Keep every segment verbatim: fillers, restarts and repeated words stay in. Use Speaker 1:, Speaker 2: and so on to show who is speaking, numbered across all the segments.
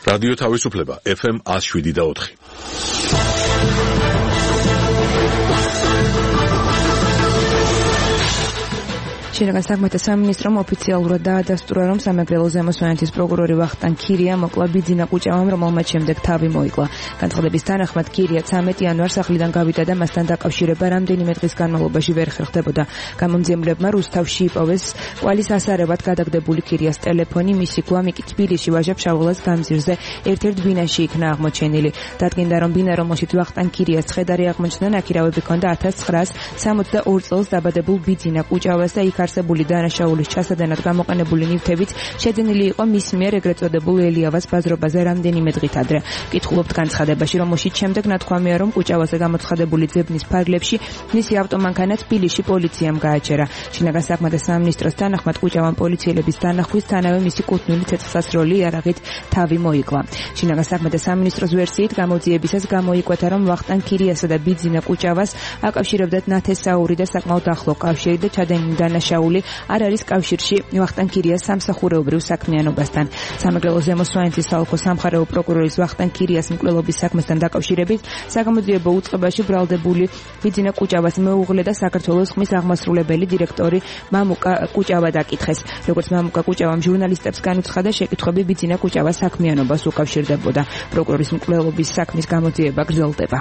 Speaker 1: რადიო თავისუფლება ეფ ემ one oh seven და four.
Speaker 2: შინაგან საქმეთა სამინისტრომ ოფიციალურად დაადასტურა, რომ სამეგრელო ზემო სვანეთის პროკურორი ვახტანგ ქირია მოკლა ბიძინა კუჭავამ, რომელმაც შემდეგ თავი მოიკლა. განცხადების თანახმად ქირია ცამეტ იანვარს სახლიდან გავიდა და მასთან დაკავშირება რამდენიმე დღის განმავლობაში ვერ ხერხდებოდა. გამომძიებლებმა რუსთავში იპოვეს კვალის ასარებად გადაგდებული ქირიას ტელეფონი, მისი გვამი კი თბილისში ვაჟა ფშაველას გამზირზე ერთ-ერთ ბინაში იქნა აღმოჩენილი. დადგინდა, რომ ბინა, რომელშიც ვახტანგ ქირიას ცხედარი აღმოჩნდა, ნაქირავები ჰქონდა one thousand nine hundred seventy-four წელს დაბადებულ ბიძინა კუჭავას და იქ არსებული დანაშაულის ჩასადენად გამოყენებული ნივთებით შეძენილი იყო მის მიერ ეგრეთ წოდებულ ელიავას ბაზრობაზე რამდენიმე დღით ადრე. კითხულობთ განცხადებაში, რომელშიც შემდეგ ნათქვამია, რომ კუჭავაზე გამოცხადებული ძებნის ფარგლებში მისი ავტომანქანა თბილისში პოლიციამ გააჩერა. შინაგან საქმეთა სამინისტროს თანახმად კუჭავამ პოლიციელების დანახვისთანავე მისი კუთვნილი ცეცხლსასროლი იარაღით თავი მოიკლა. შინაგან საქმეთა სამინისტროს ვერსიით გამოძიებისას გამოიკვეთა, რომ ვახტანგ ქირიასა და ბიძინა კუჭავას აკავშირებდათ ნათესაური და საკმაოდ ახლო კავშირი და ჩადენილი დანაშაული არ არის კავშირში ვახტანგ ქირიას სამსახურეობრივ საქმიანობასთან. სამეგრელო ზემო სვანეთის საოლქო სამხარეო პროკურორის ვახტანგ ქირიას მკვლელობის საქმესთან დაკავშირებით საგამოძიებო უწყებაში ბრალდებული ბიძინა კუჭავას მეუღლე და საქართველოს ხმის აღმასრულებელი დირექტორი მამუკა კუჭავა დაკითხეს. როგორც მამუკა კუჭავამ ჟურნალისტებს განუცხადა, შეკითხვები ბიძინა კუჭავას საქმიანობას უკავშირდებოდა. პროკურორის მკვლელობის საქმის გამოძიება გრძელდება.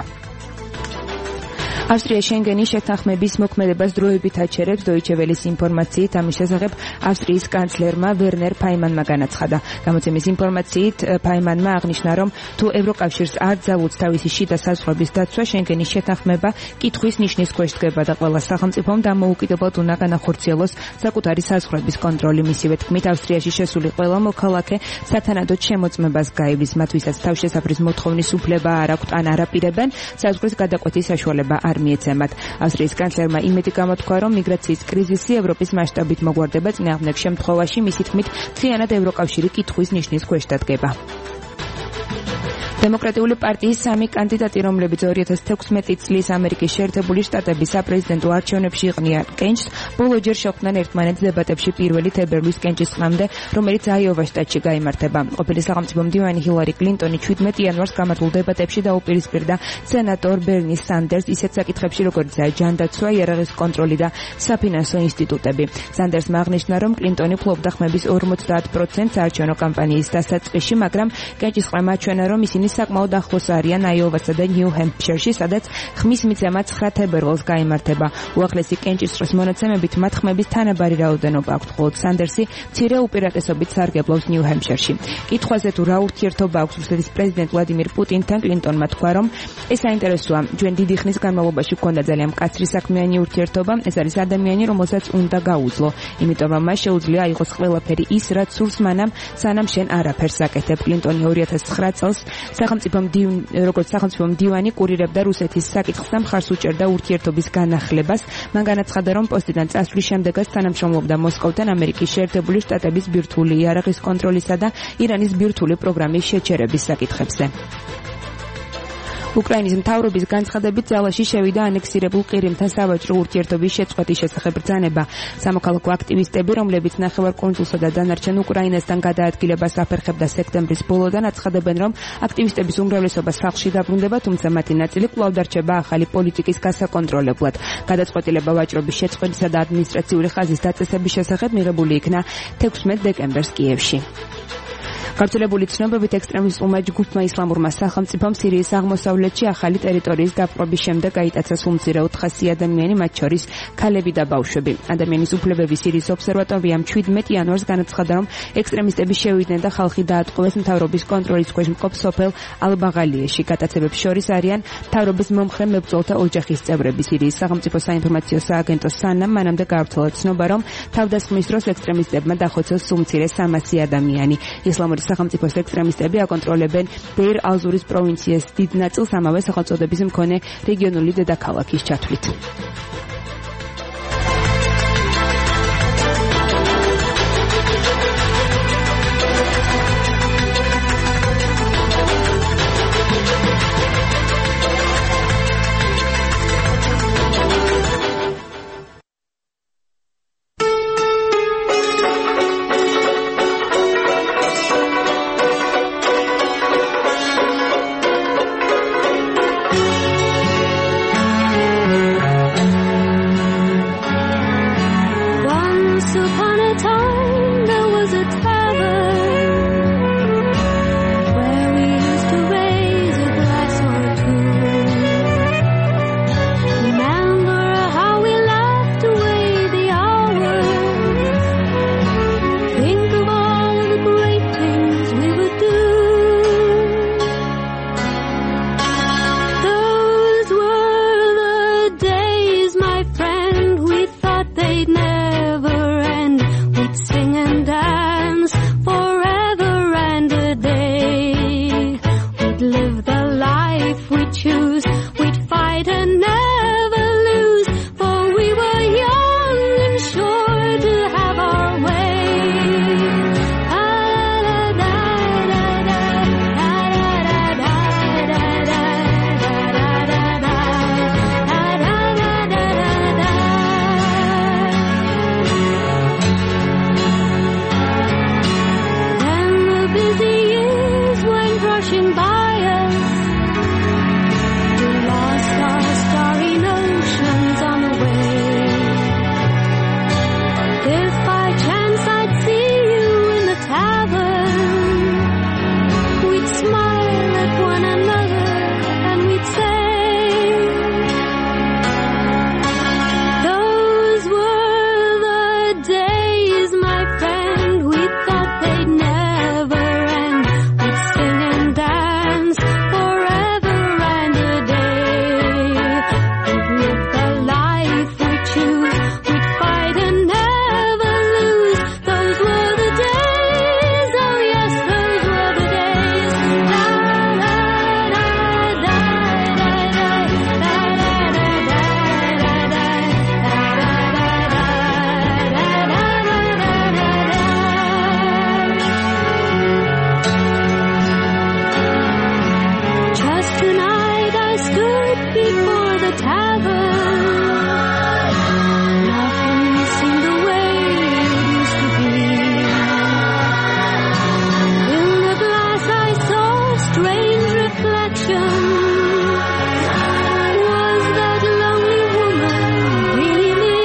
Speaker 2: ავსტრია შენგენის შეთანხმების მოქმედებას დროებით აჩერებს. დოიჩე ველის ინფორმაციით ამის შესახებ ავსტრიის კანცლერმა ვერნერ ფაიმანმა განაცხადა. გამოცემის ინფორმაციით ფაიმანმა აღნიშნა, რომ თუ ევროკავშირს არ ძალუძს თავისი შიდა საზღვრების დაცვა, შენგენის შეთანხმება კითხვის ნიშნის ქვეშ დგება და ყველა სახელმწიფომ დამოუკიდებლად უნდა განახორციელოს საკუთარი საზღვრების კონტროლი. მისივე თქმით, ავსტრიაში შესული ყველა მოქალაქე სათანადოდ შემოწმებას გაივლის, მათ ვისაც თავშესაფრის მოთხოვნის უფლება არ აქვთ ან არ აპირებენ, საზღვრის გადაკვეთის საშუალება არ მიეცემათ. ავსტრიის კანცლერმა იმედი გამოთქვა, რომ მიგრაციის კრიზისი ევროპის მასშტაბით მოგვარდება, წინააღმდეგ შემთხვევაში მისი თქმით მთლიანად ევროკავშირი კითხვის ნიშნის ქვეშ დადგება. დემოკრატიული პარტიის სამი კანდიდატი, რომლებიც two thousand sixteen წლის ამერიკის შეერთებული შტატების საპრეზიდენტო არჩევნებში იყვნენ კენჭს, ბოლოჯერ შეხვდნენ ერთმანეთს დებატებში პირველი თებერვლის კენჭისყრამდე, რომელიც აიოვა შტატში გაიმართება. ყოფილი სახელმწიფო მდივანი ჰილარი კლინტონი seventeen იანვარს გამართულ დებატებში დაუპირისპირდა სენატორ ბერნი სანდერს ისეთ საკითხებში, როგორიცაა ჯანდაცვა, იარაღის კონტროლი და საფინანსო ინსტიტუტები. სანდერსმა აღნიშნა, რომ კლინტონი ფლობდა ხმების forty percent საარჩევნო კამპანიის დასაწყისში, მაგრამ კენჭისყრამ აჩვენა, რომ ისინი საკმაოდ ახლოს არიან აიოვასა და ნიუ-ჰემპშირში, სადაც ხმის მიცემა nine თებერვალს გაიმართება. უახლესი კენჭისყრის მონაცემებით მათ ხმების თანაბარი რაოდენობა აქვთ, ხოლო სანდერსი მცირე უპირატესობით სარგებლობს ნიუ-ჰემპშირში. კითხვაზე თუ რა ურთიერთობა აქვს რუსეთის პრეზიდენტ ვლადიმირ პუტინთან, კლინტონმა თქვა, რომ ეს საინტერესოა. ჩვენ დიდი ხნის განმავლობაში გვქონდა ძალიან მკაცრი საქმიანი ურთიერთობა, ეს არის ადამიანი, რომელსაც უნდა გაუძლო. იმიტომ რომ მას შეუძლია აიღოს ყველაფერი ის, რაც სურს მანამ, სანამ შენ არაფერს აკეთებ. კლინტონი two thousand nine წელს სახელმწიფო როგორც სახელმწიფო მდივანი კურირებდა რუსეთის საკითხს და მხარს უჭერდა ურთიერთობის განახლებას. მან განაცხადა, რომ პოსტიდან წასვლის შემდეგაც თანამშრომლობდა მოსკოვთან ამერიკის შეერთებული შტატების ბირთვული იარაღის კონტროლისა და ირანის ბირთვული პროგრამის შეჩერების საკითხებზე. უკრაინის მთავრობის განცხადებით ძალაში შევიდა ანექსირებულ ყირიმთან სავაჭრო ურთიერთობის შეწყვეტის შესახებ ბრძანება. სამოქალაქო აქტივისტები, რომლებიც ნახევარკუნძულსა და დანარჩენ უკრაინასთან გადაადგილებას აფერხებდა სექტემბრის ბოლოდან, აცხადებენ, რომ აქტივისტების უმრავლესობა სახლში დაბრუნდება, თუმცა მათი ნაწილი კვლავ დარჩება ახალი პოლიტიკის გასაკონტროლებლად. გადაწყვეტილება ვაჭრობის შეწყვეტისა და ადმინისტრაციული ხაზის დაწესების შესახებ მიღებული იქნა sixteen დეკემბერს კიევში. გავრცელებული ცნობებით ექსტრემისტულმა ჯგუფმა ისლამურმა სახელმწიფომ სირიის აღმოსავლეთში ახალი ტერიტორიის დაპყრობის შემდეგ გაიტაცა სულ მცირე ოთხასი ადამიანი, მათ შორის ქალები და ბავშვები. ადამიანის უფლებების სირიის ობსერვატორიამ seventeen იანვარს განაცხადა, რომ ექსტრემისტები შევიდნენ და ხალხი დაატყვევეს მთავრობის კონტროლის ქვეშ მყოფ სოფელ ალ-ბაღალიეში. გატაცებებს შორის არიან მთავრობის მომხრე მებრძოლთა ოჯახის წევრები. სირიის სახელმწიფო საინფორმაციო სააგენტო სანამ მანამდე გავრცელა ცნობა, რომ თავდასხმის დროს ექსტრემისტებმა დახოცეს სულ მცირე სამასი ადამიანი. ისლამური სახელმწიფოს ექსტრემისტები აკონტროლებენ დეირ ალ-ზურის პროვინციის დიდ ნაწილს ამავე სახელწოდების მქონე რეგიონული დედაქალაქის ჩათვლით.
Speaker 3: Once upon a time there was a tavern where we used to raise a glass or two. Remember how we laughed away the hours. Think of all the great things we would do. Those were the days, my friend, we thought they'd never end. We'd sing and dance forever and a day. We'd live the life we choose. We'd fight and never lose. For we were young and sure to have our way. Then the busy years went rushing by us. We lost our starry notions on the way. If by chance I'd see you in the tavern, we'd smile at one another and we'd say, those were the days, my friend, we thought they'd never end. We'd sing and dance forever and a day. We'd live the life we choose. We'd fight and never lose. Those were the days, oh yes, those were the days. La la la da da da da da da da Just tonight I stood before the tavern. Nothing seemed the way it used to be. In the glass I saw strange reflections. Was that lonely woman really me?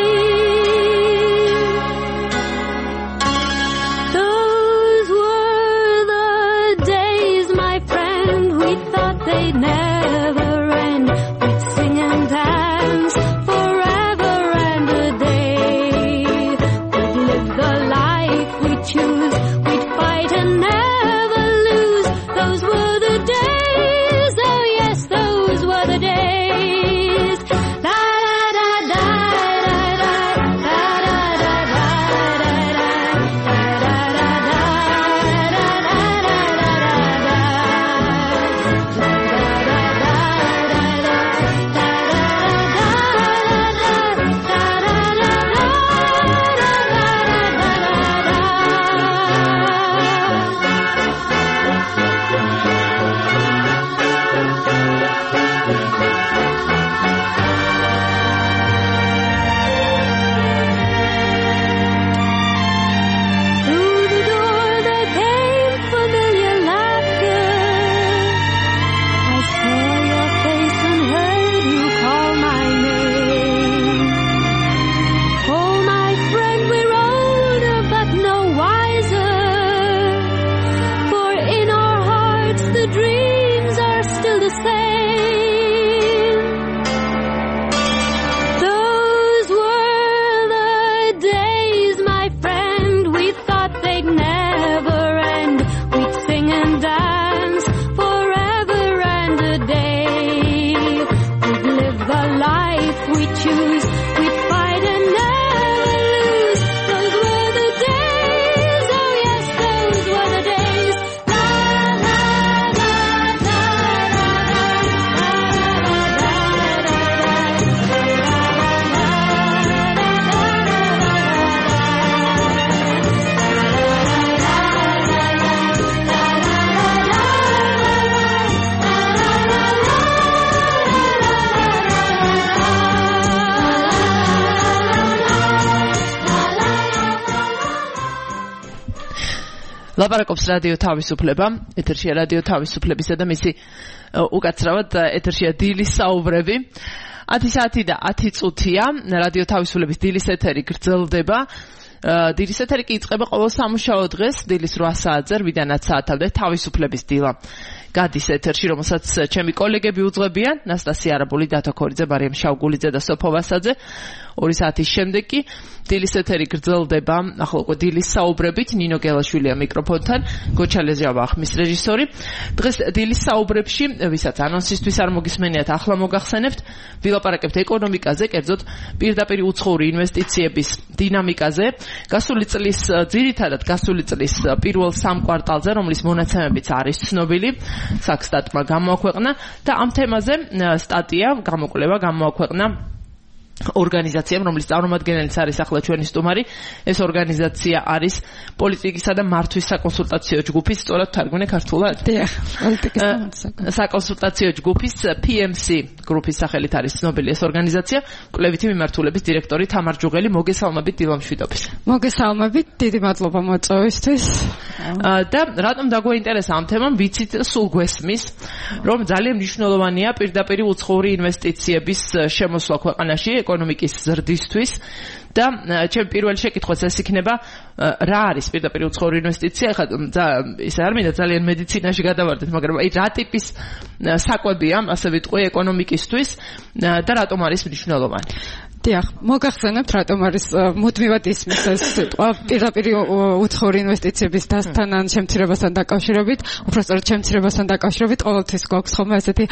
Speaker 3: Those were the days, my friend, we thought they'd never end. We'd sing and dance forever and a day. We'd live the life we choose. We'd fight and never lose. Those were the days, oh yes, those were the days. La da da da da da da da da da Through the door there came familiar laughter. I saw your face and heard you call my name. Oh, my friend, we're older but no wiser. For in our hearts the dreams are still the same. Those were the days, my friend, we thought they'd never end. We'd sing and dance forever and a day. We'd live the life we choose. We'd fight and never lose. Those were the days, oh yes, those were the days. La la la la
Speaker 4: ლაპარაკობს რადიო თავისუფლება, ეთერშია რადიო თავისუფლებისა და მისი უკაცრავად ეთერშია დილის საუბრები. ათი საათი და ათი წუთია, რადიო თავისუფლების დილის ეთერი გრძელდება. დილის ეთერი კი იწყება ყოველ სამუშაო დღეს დილის რვა საათზე რვიდანაც საათამდე თავისუფლების დილა გადის ეთერში, რომელსაც ჩემი კოლეგები უძღვებიან, ნასტასია არაბული, დათო ქორიძე, მარიამ შავგულიძე და სოფო ვასაძე. ორი საათის შემდეგ კი დილის ეთერი გრძელდება, ახლა უკვე დილის საუბრებით, ნინო გელაშვილია მიკროფონთან, გოჩალე ჟავახმის რეჟისორი. დღეს დილის საუბრებში, ვისაც ანონსისთვის არ მოგისმენიათ, ახლა მოგახსენებთ, ვილაპარაკებთ ეკონომიკაზე, კერძოდ პირდაპირ უცხოური ინვესტიციების დინამიკაზე. გასული წლის ძირითადად გასული წლის პირველ სამ კვარტალზე, რომლის მონაცემებიც არის ცნობილი, საქსტატმა გამოაქვეყნა და ამ თემაზე სტატია, გამოკვლევა გამოაქვეყნა ორგანიზაციამ, რომლის წარმომადგენელიც არის ახლა ჩვენი სტუმარი. ეს ორგანიზაცია არის პოლიტიკისა და მართვის საკონსულტაციო ჯგუფის, სწორად თარგმნე ქართულად?
Speaker 5: დიახ, პოლიტიკის
Speaker 4: საკონსულტაციო ჯგუფის P M C გრუპის სახელით არის ცნობილი ეს ორგანიზაცია. კვლევითი მიმართულების დირექტორი თამარ ჯუღელი, მოგესალმებით დილამშვიდობის.
Speaker 5: მოგესალმებით, დიდი მადლობა მოწვევისთვის.
Speaker 4: და რატომ დაგვაინტერესა ამ თემამ, ვიცით, სულ გვესმის, რომ ძალიან მნიშვნელოვანია პირდაპირ უცხოური ინვესტიციების შემოსვლა ქვეყანაში ეკონომიკის ზრდისთვის და ჩემ პირველ შეკითხვას ეს იქნება, რა არის პირდაპირ უცხოური ინვესტიცია? ეხლა ის არ მინდა ძალიან მედიცინაში გადავარდეთ, მაგრამ აი რა ტიპის საკვებია, ასე ვიტყვი, ეკონომიკისთვის და რატომ არის მნიშვნელოვანი?
Speaker 5: დიახ, მოგახსენებთ, რატომ არის მუდმივად ისმის ეს სიტყვა პირდაპირ უცხოური ინვესტიციების დასთან ან შემცირებასთან დაკავშირებით, უბრალოდ შემცირებასთან დაკავშირებით ყოველთვის გვაქვს ხოლმე ესეთი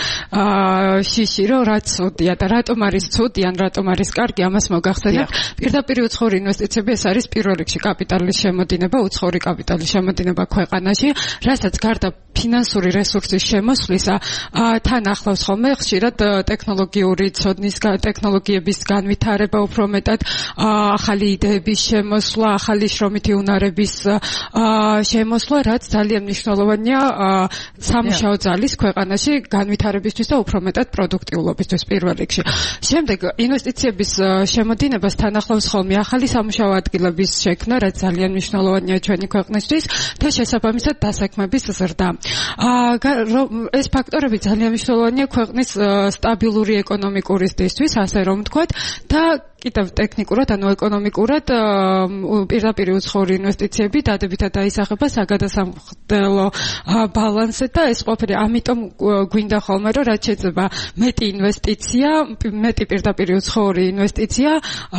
Speaker 5: შიში, რომ რა ცუდია და რატომ არის ცუდი ან რატომ არის კარგი, ამას მოგახსენებთ. პირდაპირ უცხოური ინვესტიციები ეს არის პირველ რიგში კაპიტალის შემოდინება, უცხოური კაპიტალის შემოდინება ქვეყანაში, რასაც გარდა ფინანსური რესურსის შემოსვლისა თან ახლავს ხოლმე ხშირად ტექნოლოგიური ცოდნის, ტექნოლოგიების განვითარება, უფრო მეტად ახალი იდეების შემოსვლა, ახალი შრომითი უნარების შემოსვლა, რაც ძალიან მნიშვნელოვანია სამუშაო ძალის ქვეყანაში განვითარებისთვის და უფრო მეტად პროდუქტიულობისთვის პირველ რიგში. შემდეგ ინვესტიციების შემოდინებას თან ახლავს ხოლმე ახალი სამუშაო ადგილების შექმნა, რაც ძალიან მნიშვნელოვანია ჩვენი ქვეყნისთვის და შესაბამისად დასაქმების ზრდა. ეს ფაქტორები ძალიან მნიშვნელოვანია ქვეყნის სტაბილური ეკონომიკური ზრდისთვის, ასე რომ ვთქვათ, და კიდევ ტექნიკურად, ანუ ეკონომიკურად პირდაპირ უცხოური ინვესტიციები დადებითად დაისახება საგადასახდელო ბალანსზე და ეს ყოფილი ამიტომ გვინდა ხოლმე, რომ რაც შეიძლება მეტი ინვესტიცია, მეტი პირდაპირ უცხოური ინვესტიცია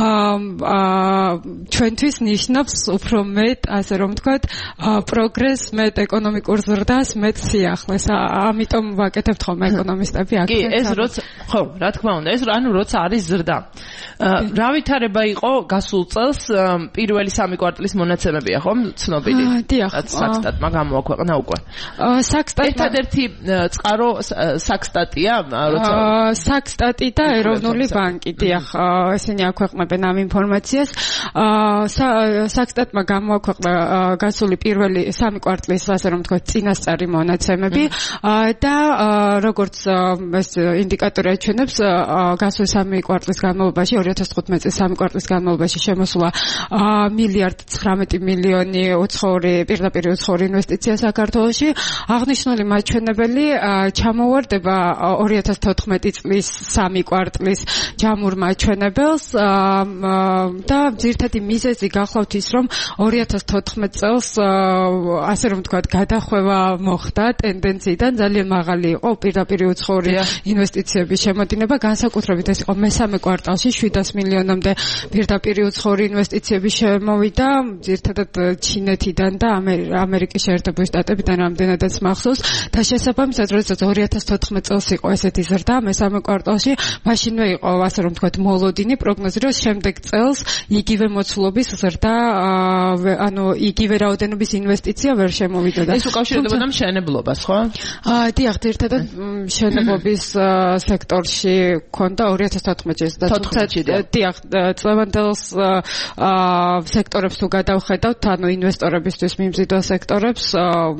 Speaker 5: ჩვენთვის ნიშნავს უფრო მეტ, ასე რომ ვთქვათ, პროგრესს, მეტ ეკონომიკურ ზრდას, მეტ სიახლეს. ამიტომ ვაკეთებთ ხოლმე ეკონომისტები აქცენტს.
Speaker 4: კი, ეს როცა, ხო, რა თქმა უნდა, ეს ანუ როცა არის ზრდა. რა ვითარება იყო გასულ წელს პირველი სამი კვარტლის მონაცემებია, ხო? ცნობილი.
Speaker 5: დიახ.
Speaker 4: საქსტატმა გამოაქვეყნა უკვე.
Speaker 5: საქსტატმა
Speaker 4: ერთადერთი წყარო საქსტატია, როცა
Speaker 5: საქსტატი და ეროვნული ბანკი, დიახ, ესენი აქვეყნებენ ამ ინფორმაციას. საქსტატმა გამოაქვეყნა გასული პირველი სამი კვარტლის, ასე რომ ვთქვათ, წინასწარი მონაცემები და როგორც ეს ინდიკატორი აჩვენებს, გასული სამი კვარტლის განმავლობაში ორი ათას თხუთმეტი წლის სამი კვარტლის განმავლობაში შემოსულა მილიარდ ცხრამეტი მილიონი უცხოური პირდაპირ უცხოური ინვესტიცია საქართველოში. აღნიშნული მაჩვენებელი ჩამოვარდება ორი ათას თოთხმეტი წლის სამი კვარტლის ჯამურ მაჩვენებელს და ძირითადი მიზეზი გახლავთ ის, რომ ორი ათას თოთხმეტ წელს, ასე რომ ვთქვათ, გადახვევა მოხდა ტენდენციიდან, ძალიან მაღალი იყო პირდაპირ უცხოური ინვესტიციების შემოდინება, განსაკუთრებით ეს იყო მესამე კვარტალში შვიდას მილიონამდე პირდაპირ უცხოური ინვესტიციები შემოვიდა, ძირითადად ჩინეთიდან და ამერიკის შეერთებული შტატებიდან რამდენადაც მახსოვს და შესაბამისად, როდესაც ორი ათას თოთხმეტ წელს იყო ესეთი ზრდა მესამე კვარტალში, მაშინვე იყო, ასე რომ ვთქვათ, მოლოდინი პროგნოზი, რომ შემდეგ წელს იგივე მოცულობის ზრდა, ანუ იგივე რაოდენობის ინვესტიცია ვერ შემოვიდა და
Speaker 4: ეს უკავშირდებოდა მშენებლობას, ხო?
Speaker 5: დიახ, ძირითადად მშენებლობის სექტორში ქონდა ორი ათას თოთხმეტ წელს და დიახ, წლევანდელს სექტორებს თუ გადავხედავთ, ანუ ინვესტორებისთვის მიმზიდველ სექტორებს,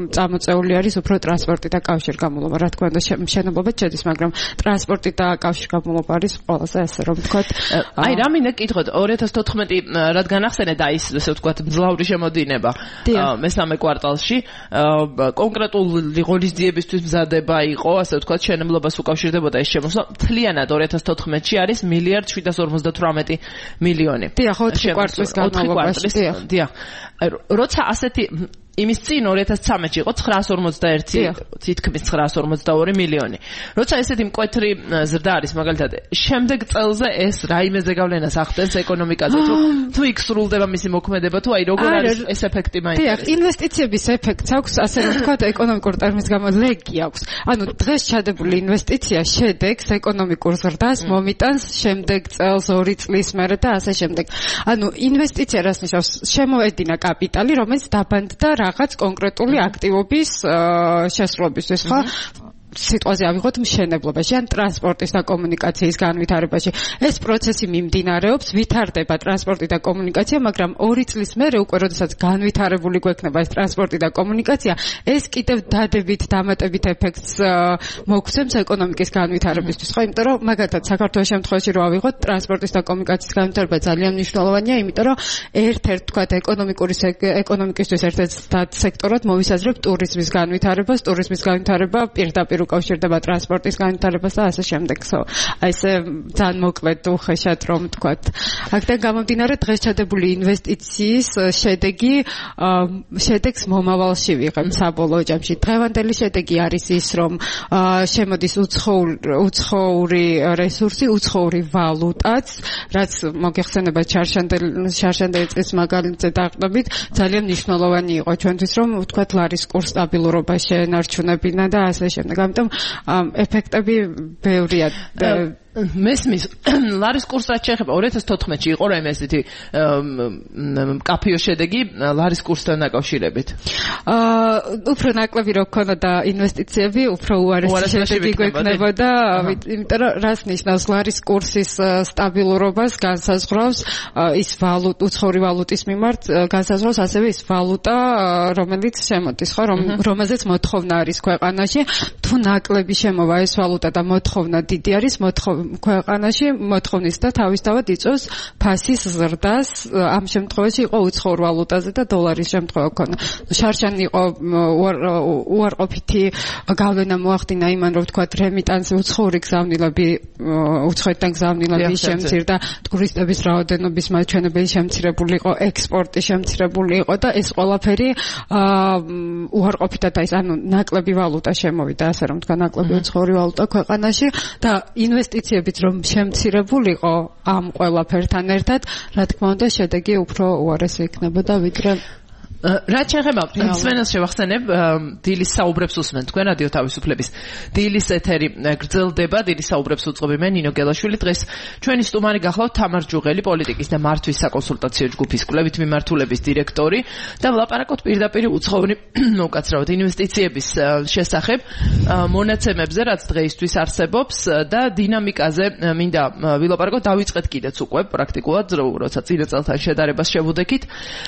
Speaker 5: მოწეული არის უფრო ტრანსპორტი და კავშირგამულობა. რა თქმა უნდა, მშენებლობაც შედის, მაგრამ ტრანსპორტი და კავშირგამულობა არის ყველაზე ასე რომ ვთქვათ.
Speaker 4: აი, რა მინდა გითხოთ, ორი ათას თოთხმეტი რადგან ახსენეთ და ის ესე ვთქვათ, მძლავრი შემოდინება მესამე კვარტალში, კონკრეტული ღონისძიებისთვის მზადება იყო, ასე ვთქვათ, შენებლობას უკავშირდებოდა ეს შემოსვლა. მთლიანად ორი ათას თოთხმეტში არის მილიარდ შვიდას ორმოცდათვრამეტი მილიონი.
Speaker 5: დიახ, ოთხი კვარტლის განმავლობაში.
Speaker 4: დიახ. როცა ასეთი იმის წინ ორი ათას ცხრამეტში იყო ცხრაას ორმოცდაერთი, თითქმის ცხრაას ორმოცდაორი მილიონი. როცა ესეთი მკვეთრი ზრდა არის, მაგალითად, შემდეგ წელზე ეს რაიმეზე გავლენას ახდენს ეკონომიკაზე, თუ თუ იქ სრულდება მისი მოქმედება, თუ აი როგორ არის ეს ეფექტი მაინტერესებს.
Speaker 5: დიახ, ინვესტიციების ეფექტს აქვს, ასე რომ ვთქვათ, ეკონომიკურ ტერმინის გამო ლეგი აქვს. ანუ დღეს ჩადებული ინვესტიცია შედეგს ეკონომიკურ ზრდას მომიტანს შემდეგ წელს, ორი წლის მერე და ასე შემდეგ. ანუ ინვესტიცია რას ნიშნავს? შემოედინა კაპიტალი, რომელიც დაბანდა რაღაც კონკრეტული აქტივობის შესრულებისთვის, ხო? სიტყვაზე ავიღოთ მშენებლობაში ან ტრანსპორტის და კომუნიკაციის განვითარებაში. ეს პროცესი მიმდინარეობს, ვითარდება ტრანსპორტი და კომუნიკაცია, მაგრამ ორი წლის მერე უკვე როდესაც განვითარებული გვექნება ეს ტრანსპორტი და კომუნიკაცია, ეს კიდევ დადებით დამატებით ეფექტს მოგცემს ეკონომიკის განვითარებისთვის, ხო? იმიტომ რომ მაგალითად საქართველოს შემთხვევაში რო ავიღოთ, ტრანსპორტის და კომუნიკაციის განვითარება ძალიან მნიშვნელოვანია, იმიტომ რომ ერთ-ერთ თქვათ ეკონომიკური ეკონომიკისთვის ერთ-ერთ სექტორად მოვისაზრებ ტურიზმის განვითარებას, ტურიზმის განვითარება პირდაპირ უკავშირდება ტრანსპორტის განვითარებას და ასე შემდეგ. აი ესე ძალიან მოკლედ უხეშად რომ ვთქვათ. აქედან გამომდინარე დღეს ჩადებული ინვესტიციის შედეგი შედეგს მომავალში ვიღებ საბოლოო ჯამში. დღევანდელი შედეგი არის ის, რომ შემოდის უცხოური რესურსი, უცხოური ვალუტაც, რაც მოგეხსენება შარშანდელი წლის მაგალითზე დაყრდნობით, ძალიან მნიშვნელოვანი იყო ჩვენთვის, რომ ვთქვათ ლარის კურს სტაბილურობა შეენარჩუნებინა და ასე შემდეგ. ამიტომ ეფექტები ბევრია.
Speaker 4: მესმის ლარის კურსს რაც შეეხება ორი ათას თოთხმეტში იყო რა ესეთი კაფეო შედეგი ლარის კურსთან დაკავშირებით. აა
Speaker 5: უფრო ნაკლები რო ქონოდა ინვესტიციები, უფრო უარესი შედეგი გვექნებოდა, იმიტომ რომ რას ნიშნავს ლარის კურსის სტაბილურობას განსაზღვრავს ის ვალუტა, უცხოური ვალუტის მიმართ განსაზღვრავს ასევე ის ვალუტა, რომელიც შემოდის, ხო, რომელზეც მოთხოვნა არის ქვეყანაში. თუ ნაკლები შემოვა ეს ვალუტა და მოთხოვნა დიდი არის, მოთხოვნა ქვეყანაში მოთხოვნის და თავისთავად იწვევს ფასის ზრდას. ამ შემთხვევაში იყო უცხოურ ვალუტაზე და დოლარის შემთხვევა ქონა. შარშანი იყო უარყოფითი გავლენა მოახდინა იმან, რომ ვთქვათ რემიტანსი უცხოური გზავნილები, უცხოეთიდან გზავნილები შემცირდა, ტურისტების რაოდენობის მაჩვენებელი შემცირებული იყო, ექსპორტი შემცირებული იყო და ეს ყველაფერი უარყოფითად ის ანუ ნაკლები ვალუტა შემოვიდა, ასე რომ თქვა ნაკლები უცხოური ვალუტა ქვეყანაში და ინვესტიცია რომ შემცირებულიყო ამ ყველაფერთან ერთად, რა თქმა უნდა, შედეგი უფრო უარესი იქნებოდა, ვიდრე
Speaker 4: რაც შეეხება სვენელს შევახსენებ, დილის საუბრებს უსმენ თქვენ რადიო თავისუფლების დილის ეთერი გრძელდება, დილის საუბრებს უწყობი მე ნინო გელაშვილი. დღეს ჩვენი სტუმარი გახლავთ თამარ ჯუღელი, პოლიტიკის და მართვის საკონსულტაციო ჯგუფის კვლევით მიმართულების დირექტორი და ვლაპარაკობთ პირდაპირ უცხოური უკაცრავად ინვესტიციების შესახებ, მონაცემებზე, რაც დღეისთვის არსებობს და დინამიკაზე მინდა ვილაპარაკოთ. დავიწყეთ კიდეც უკვე პრაქტიკულად, როცა წინა წელთან შედარებას შევუდექით.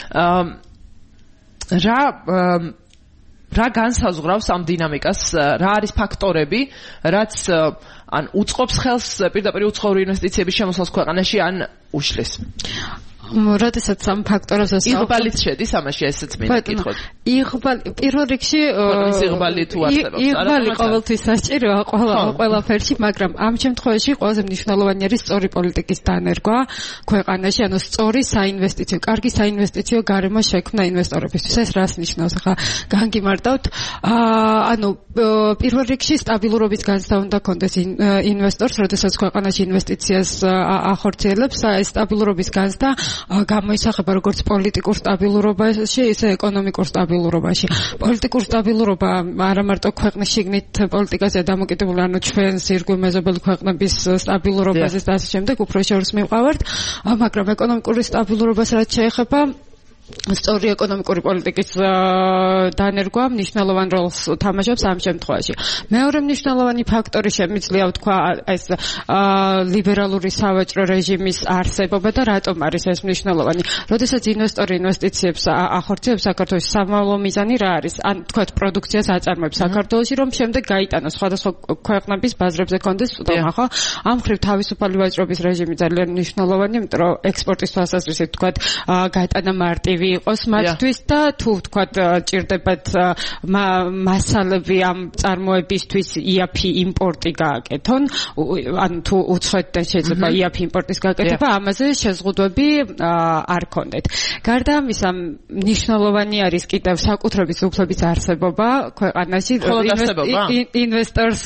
Speaker 4: რა რა განსაზღვრავს ამ დინამიკას, რა არის ფაქტორები, რაც ან უწყობს ხელს პირდაპირ უცხოური ინვესტიციების შემოსვლას ქვეყანაში, ან უშლის?
Speaker 5: როდესაც ამ ფაქტორებს
Speaker 4: იღბალიც შედის ამაში, ესეც მინდა გითხოთ.
Speaker 5: იღბალი პირველ რიგში
Speaker 4: იღბალი თუ არსებობს,
Speaker 5: იღბალი ყოველთვის სასჭიროა ყველა ყველაფერში, მაგრამ ამ შემთხვევაში ყველაზე მნიშვნელოვანი არის სწორი პოლიტიკის დანერგვა ქვეყანაში, ანუ სწორი საინვესტიციო, კარგი საინვესტიციო გარემო შექმნა ინვესტორებისთვის. ეს რას ნიშნავს? ახლა განგიმარტავთ, ანუ პირველ რიგში სტაბილურობის განცდა უნდა კონდეს ინვესტორს, როდესაც ქვეყანაში ინვესტიციას ახორციელებს, ეს სტაბილურობის განცდა გამოისახება როგორც პოლიტიკურ სტაბილურობაში, ისე ეკონომიკურ სტაბილურობაში. პოლიტიკურ სტაბილურობა არა მარტო ქვეყნის შიგნით პოლიტიკაზე დამოკიდებული, ანუ ჩვენს ირგვლივ მეზობელი ქვეყნების სტაბილურობაზე და ასე შემდეგ, უფრო შორს მივყავართ, მაგრამ ეკონომიკური სტაბილურობას რაც შეეხება, სწორი ეკონომიკური პოლიტიკის დანერგვა მნიშვნელოვან როლს თამაშობს ამ შემთხვევაში. მეორე მნიშვნელოვანი ფაქტორი შემიძლია ვთქვა ეს ლიბერალური სავაჭრო რეჟიმის არსებობა და რატომ არის ეს მნიშვნელოვანი. როდესაც ინვესტორი ინვესტიციებს ახორციელებს საქართველოს სამმავლო მიზანი რა არის? ან თქვათ პროდუქციას აწარმოებს საქართველოში, რომ შემდეგ გაიტანოს სხვადასხვა ქვეყნების ბაზრებზე კონდეს წვდომა, ხო? ამ მხრივ თავისუფალი ვაჭრობის რეჟიმი ძალიან მნიშვნელოვანია, იმიტომ რომ ექსპორტის თვალსაზრისით თქვათ გაიტანა მარტივი იყოს მათთვის და თუ ვთქვათ ჭირდებათ მასალები ამ წარმოებისთვის იაფი იმპორტი გააკეთონ, ან თუ უცხოეთიდან შეიძლება იაფი იმპორტის გააკეთება, ამაზე შეზღუდვები არ ქონდეთ. გარდა ამისა, მნიშვნელოვანი არის კიდევ საკუთრების უფლების არსებობა ქვეყანაში, ინვესტორს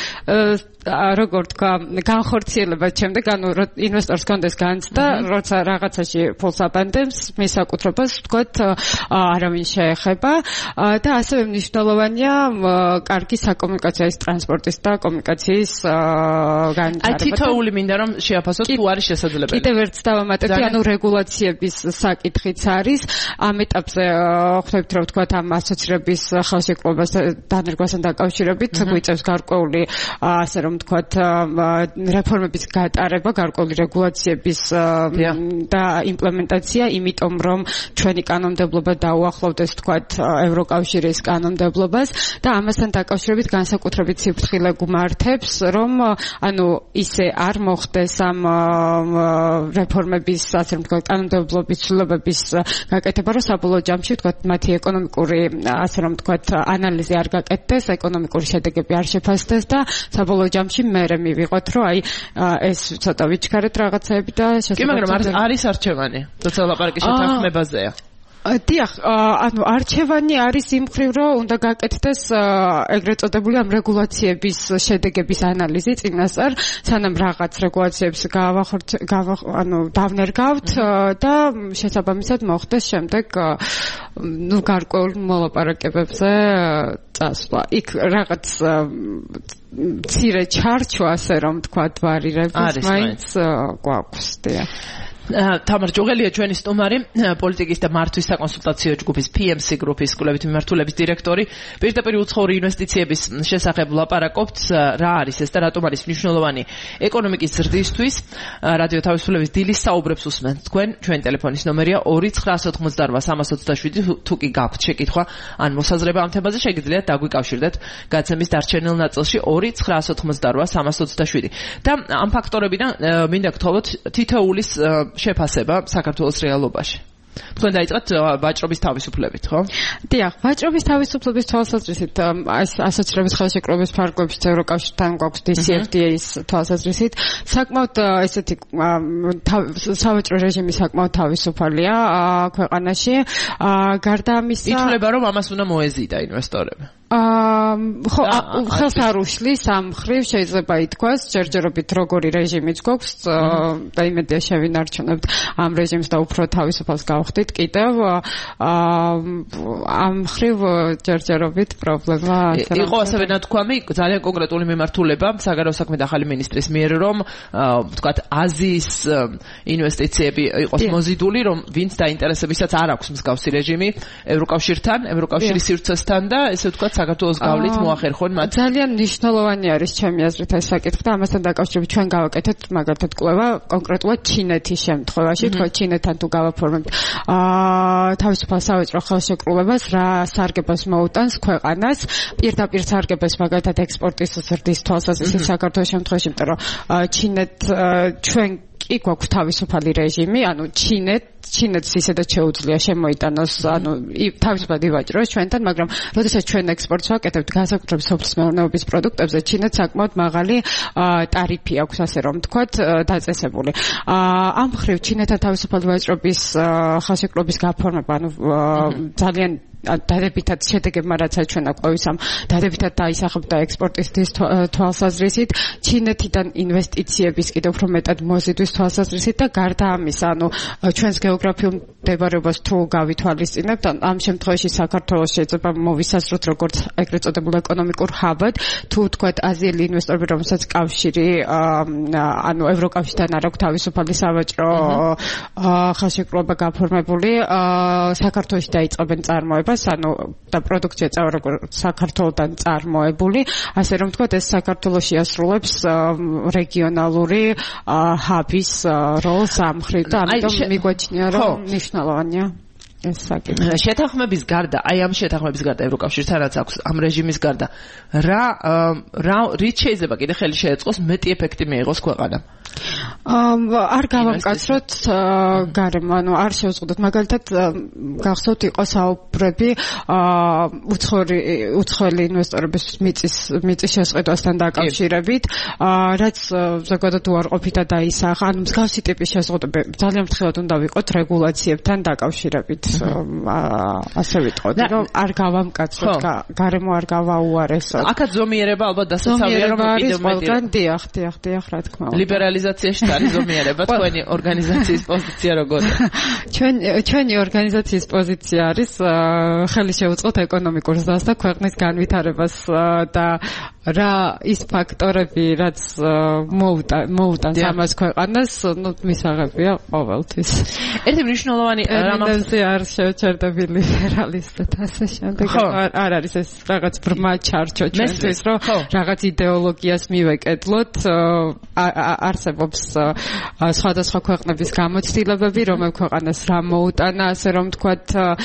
Speaker 5: როგორ თქვა, განხორციელება შემდეგ, ანუ ინვესტორს კონდეს განცდა, როცა რაღაცაში ფულს აბანდებს, მის საკუთრებას ვთქვათ, არავინ შეეხება და ასევე მნიშვნელოვანია კარგი საკომუნიკაციო ის ტრანსპორტის და კომუნიკაციის განვითარება.
Speaker 4: აი თითოეული მინდა რომ შეაფასოთ თუ არის შესაძლებელი.
Speaker 5: კიდევ ერთ დავამატებდი, ანუ რეგულაციების საკითხიც არის. ამ ეტაპზე ხვდებით რომ ვთქვათ ამ ასოცირების ხელშეკრულებას დანერგვასთან დაკავშირებით გვიწევს გარკვეული ასე რომ თქვათ რეფორმების გატარება, გარკვეული რეგულაციების და იმპლემენტაცია, იმიტომ რომ ჩვენი კანონმდებლობა დაუახლოვდეს თქვათ ევროკავშირის კანონმდებლობას და ამასთან დაკავშირებით განსაკუთრებით სიფრთხილე გმართებს, რომ ანუ ისე არ მოხდეს ამ რეფორმების ასე რომ თქვათ კანონმდებლობის ცვლილებების გაკეთება, რომ საბოლოო ჯამში თქვათ მათი ეკონომიკური ასე რომ თქვათ ანალიზი არ გაკეთდეს, ეკონომიკური შედეგები არ შეფასდეს და საბოლოო ჯამში მერე მივიღოთ, რომ აი ეს ცოტა ვიჩქარეთ რაღაცები და
Speaker 4: შესაძლოა. კი, მაგრამ არის არჩევანი, როცა ლაპარაკი შეთანხმებაზეა.
Speaker 5: დიახ, ანუ არჩევანი არის იმ მხრივ, რომ უნდა გაკეთდეს ეგრეთ წოდებული ამ რეგულაციების შედეგების ანალიზი წინასწარ, სანამ რაღაც რეგულაციებს გავახორცე, ანუ დავნერგავთ და შესაბამისად მოხდეს შემდეგ ნუ გარკვეულ მოლაპარაკებებზე წასვლა. იქ რაღაც მცირე ჩარჩო, ასე რომ თქვა, ვარირების მაინც გვაქვს, დიახ.
Speaker 4: თამარ ჯუღელია ჩვენი სტუმარი, პოლიტიკის და მართვის საკონსულტაციო ჯგუფის პი ემ სი გრუპის კვლევით მიმართულების დირექტორი. პირდაპირ უცხოური ინვესტიციების შესახებ ლაპარაკობთ, რა არის ეს და რატომ არის მნიშვნელოვანი ეკონომიკის ზრდისთვის. რადიო თავისუფლების დილის საუბრებს უსმენთ თქვენ. ჩვენი ტელეფონის ნომერია ორი ცხრა ოცდაოთხმოცდაოთხ სამას ოცდაშვიდი. თუ კი გაქვთ შეკითხვა ან მოსაზრება ამ თემაზე, შეგიძლიათ დაგვიკავშირდეთ გაცემის დარჩენილ ნაწილში ორი ცხრა ოცდაოთხმოცდაოთხ სამას ოცდაშვიდი. და ამ ფაქტორებიდან მინდა გთხოვოთ თითოეულის შეფასება საქართველოს რეალობაში. თქვენ დაიწყეთ ვაჭრობის თავისუფლებით, ხო?
Speaker 5: დიახ, ვაჭრობის თავისუფლების თვალსაზრისით ასოცირების ხელშეკრულების ფარგლებში ევროკავშირთან გვაქვს დი სი ეფ დი ეის თვალსაზრისით, საკმაოდ ესეთი სავაჭრო რეჟიმი საკმაოდ თავისუფალია ქვეყანაში. გარდა ამისა,
Speaker 4: ითვლება რომ ამას უნდა მოეზიდა ინვესტორები.
Speaker 5: აა ხო, ხელს არ უშლის ამ მხრივ შეიძლება ითქვას, ჯერჯერობით როგორი რეჟიმიც გვაქვს და იმედია შევინარჩუნებთ ამ რეჟიმს და უფრო თავისუფალს გავხდით კიდევ. აა ამ მხრივ ჯერჯერობით პრობლემა
Speaker 4: იყო ასევე ნათქვამი ძალიან კონკრეტული მიმართულება საგარეო საქმეთა ახალი მინისტრის მიერ, რომ ვთქვათ აზიის ინვესტიციები იყოს მოზიდული, რომ ვინც დაინტერესებისაც არ აქვს მსგავსი რეჟიმი ევროკავშირთან, ევროკავშირის სივრცესთან და ესე ვთქვათ საქართველოს გავლით მოახერხონ მათ.
Speaker 5: ძალიან მნიშვნელოვანი არის ჩემი აზრით ეს საკითხი და ამასთან დაკავშირებით ჩვენ გავაკეთეთ მაგალითად კვლევა კონკრეტულად ჩინეთის შემთხვევაში, თქვა ჩინეთთან თუ გავაფორმებთ აა თავისუფალ სავაჭრო ხელშეკრულებას, რა სარგებას მოუტანს ქვეყანას, პირდაპირ სარგებას მაგალითად ექსპორტის ზრდის თვალსაზრისით საქართველოს შემთხვევაში, იმიტომ რომ ჩინეთ ჩვენ კი გვაქვს თავისუფალი რეჟიმი, ანუ ჩინეთ ჩინეთს ისედაც შეუძლია შემოიტანოს, ანუ თავისუფლად ივაჭროს ჩვენთან, მაგრამ როდესაც ჩვენ ექსპორტს ვაკეთებთ განსაკუთრებით სოფლის მეურნეობის პროდუქტებზე, ჩინეთს საკმაოდ მაღალი ტარიფი აქვს, ასე რომ ვთქვათ, დაწესებული. ამ მხრივ ჩინეთთან თავისუფალი ვაჭრობის ხელშეკრულების გაფორმება, ანუ ძალიან დადებითად შედეგებმა რაც აჩვენა კვლევისამ, დადებითად დაისახებდა ექსპორტის თვალსაზრისით, ჩინეთიდან ინვესტიციების კიდევ უფრო მეტად მოზიდვის თვალსაზრისით და გარდა ამისა, ანუ ჩვენს გეოგრაფიულ მდებარეობას თუ გავითვალისწინებთ, ამ შემთხვევაში საქართველოს შეიძლება მოვისაზროთ როგორც ეგრეთ წოდებულ ეკონომიკურ ჰაბად, თუ თქვათ აზიელი ინვესტორები, რომელსაც კავშირი ანუ ევროკავშირთან არ აქვს თავისუფალი სავაჭრო ხელშეკრულება გაფორმებული, საქართველოში დაიწყებენ წარმოებას, ანუ და პროდუქცია წავა როგორც საქართველოსთან წარმოებული, ასე რომ თქვათ ეს საქართველოში ასრულებს რეგიონალური ჰაბის როლს ამ მხრივ და ამიტომ მიგვაჩნია რომ მნიშვნელოვანია ეს საკითხი.
Speaker 4: შეთანხმების გარდა, აი ამ შეთანხმების გარდა ევროკავშირთან რაც აქვს ამ რეჟიმის გარდა, რა რა რით შეიძლება კიდე ხელი შეეწყოს მეტი ეფექტი მიიღოს ქვეყანამ?
Speaker 5: არ გავამკაცროთ გარემო, ანუ არ შევწყვეტოთ. მაგალითად, გახსოვთ იყო საუბრები უცხოური უცხოელი ინვესტორების მიწის მიწის შესყიდვასთან დაკავშირებით, რაც ზოგადად უარყოფითა დაისახა. ანუ მსგავსი ტიპის შეზღუდვები ძალიან ფრთხილად უნდა ვიყოთ რეგულაციებთან დაკავშირებით. ასე ვიტყოდი, რომ არ გავამკაცროთ, გარემო არ გავაუარესოთ.
Speaker 4: აქაც ზომიერება ალბათ დასაცავია, რომ კიდევ მეტი.
Speaker 5: დიახ, დიახ, დიახ, რა თქმა უნდა.
Speaker 4: ლიბერალიზაციაში არის ზომიერება, თქვენი ორგანიზაციის პოზიცია როგორია?
Speaker 5: ჩვენ ჩვენი ორგანიზაციის პოზიცია არის ხელი შევუწყოთ ეკონომიკურ ზრდას და ქვეყნის განვითარებას და რა ის ფაქტორები, რაც მოუტანს ამას ქვეყანას, ნუ მისაღებია ყოველთვის.
Speaker 4: ერთი მნიშვნელოვანი
Speaker 5: რამაზე არ შევჩერდები ლიბერალისტად ასე შემდეგ არ არის ეს რაღაც ბრმა ჩარჩო ჩვენთვის, რომ რაღაც იდეოლოგიას მივეკედლოთ, არსებობს სხვადასხვა ქვეყნების გამოცდილებები, რომელ ქვეყანას რა მოუტანა, ასე რომ თქვათ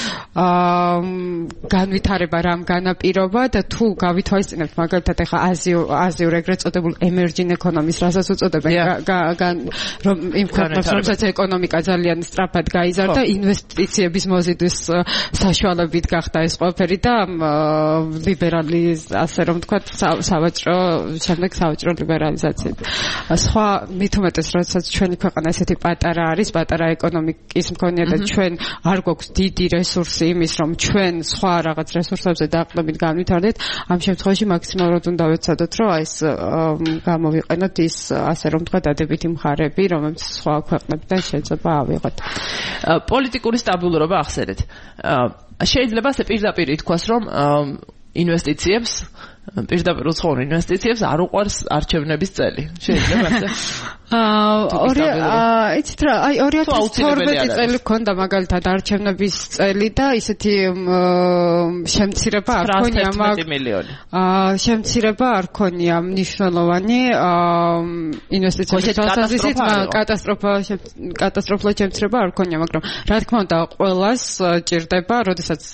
Speaker 5: განვითარება რამ განაპირობა და თუ გავითვალისწინებთ მაგალითად ეხლა აზიურ ეგრეთ წოდებულ emerging economies, რასაც უწოდებენ, რომ იმ ქვეყნებს, რომელსაც ეკონომიკა ძალიან სწრაფად გაიზარდა, ინვესტიციების მოზიდვის საშუალებით გახდა ეს ყველაფერი და ლიბერალი, ასე რომ თქვათ, სავაჭრო, შემდეგ სავაჭრო ლიბერალიზაციით. სხვა მით უმეტეს, როდესაც ჩვენი ქვეყანა ესეთი პატარა არის, პატარა ეკონომიკის მქონეა და ჩვენ არ გვაქვს დიდი რესურსი იმის, რომ ჩვენ სხვა რაღაც რესურსებზე დაყრდნობით განვითარდეთ, ამ შემთხვევაში მაქსიმალურად უნდა ვეცადოთ, რომ ეს გამოვიყენოთ ის, ასე რომ თქვა, დადებითი მხარეები, რომელიც სხვა ქვეყნებიდან შეიძლება ავიღოთ.
Speaker 4: პოლიტიკური სტაბილურობა ახსენეთ. შეიძლება ასე პირდაპირ ითქვას, რომ ინვესტიციებს პირდაპირ უცხოურ ინვესტიციებს არ უყვარს არჩევნების წელი. შეიძლება ასე?
Speaker 5: ორი იცით რა, აი ორი ათას თორმეტი წელი ქონდა მაგალითად არჩევნების წელი და ისეთი შემცირება არ ქონია მაგ შემცირება არ ქონია მნიშვნელოვანი ინვესტიციების თვალსაზრისით კატასტროფა კატასტროფულად შემცირება არ ქონია, მაგრამ რა თქმა უნდა ყველას ჭირდება, როდესაც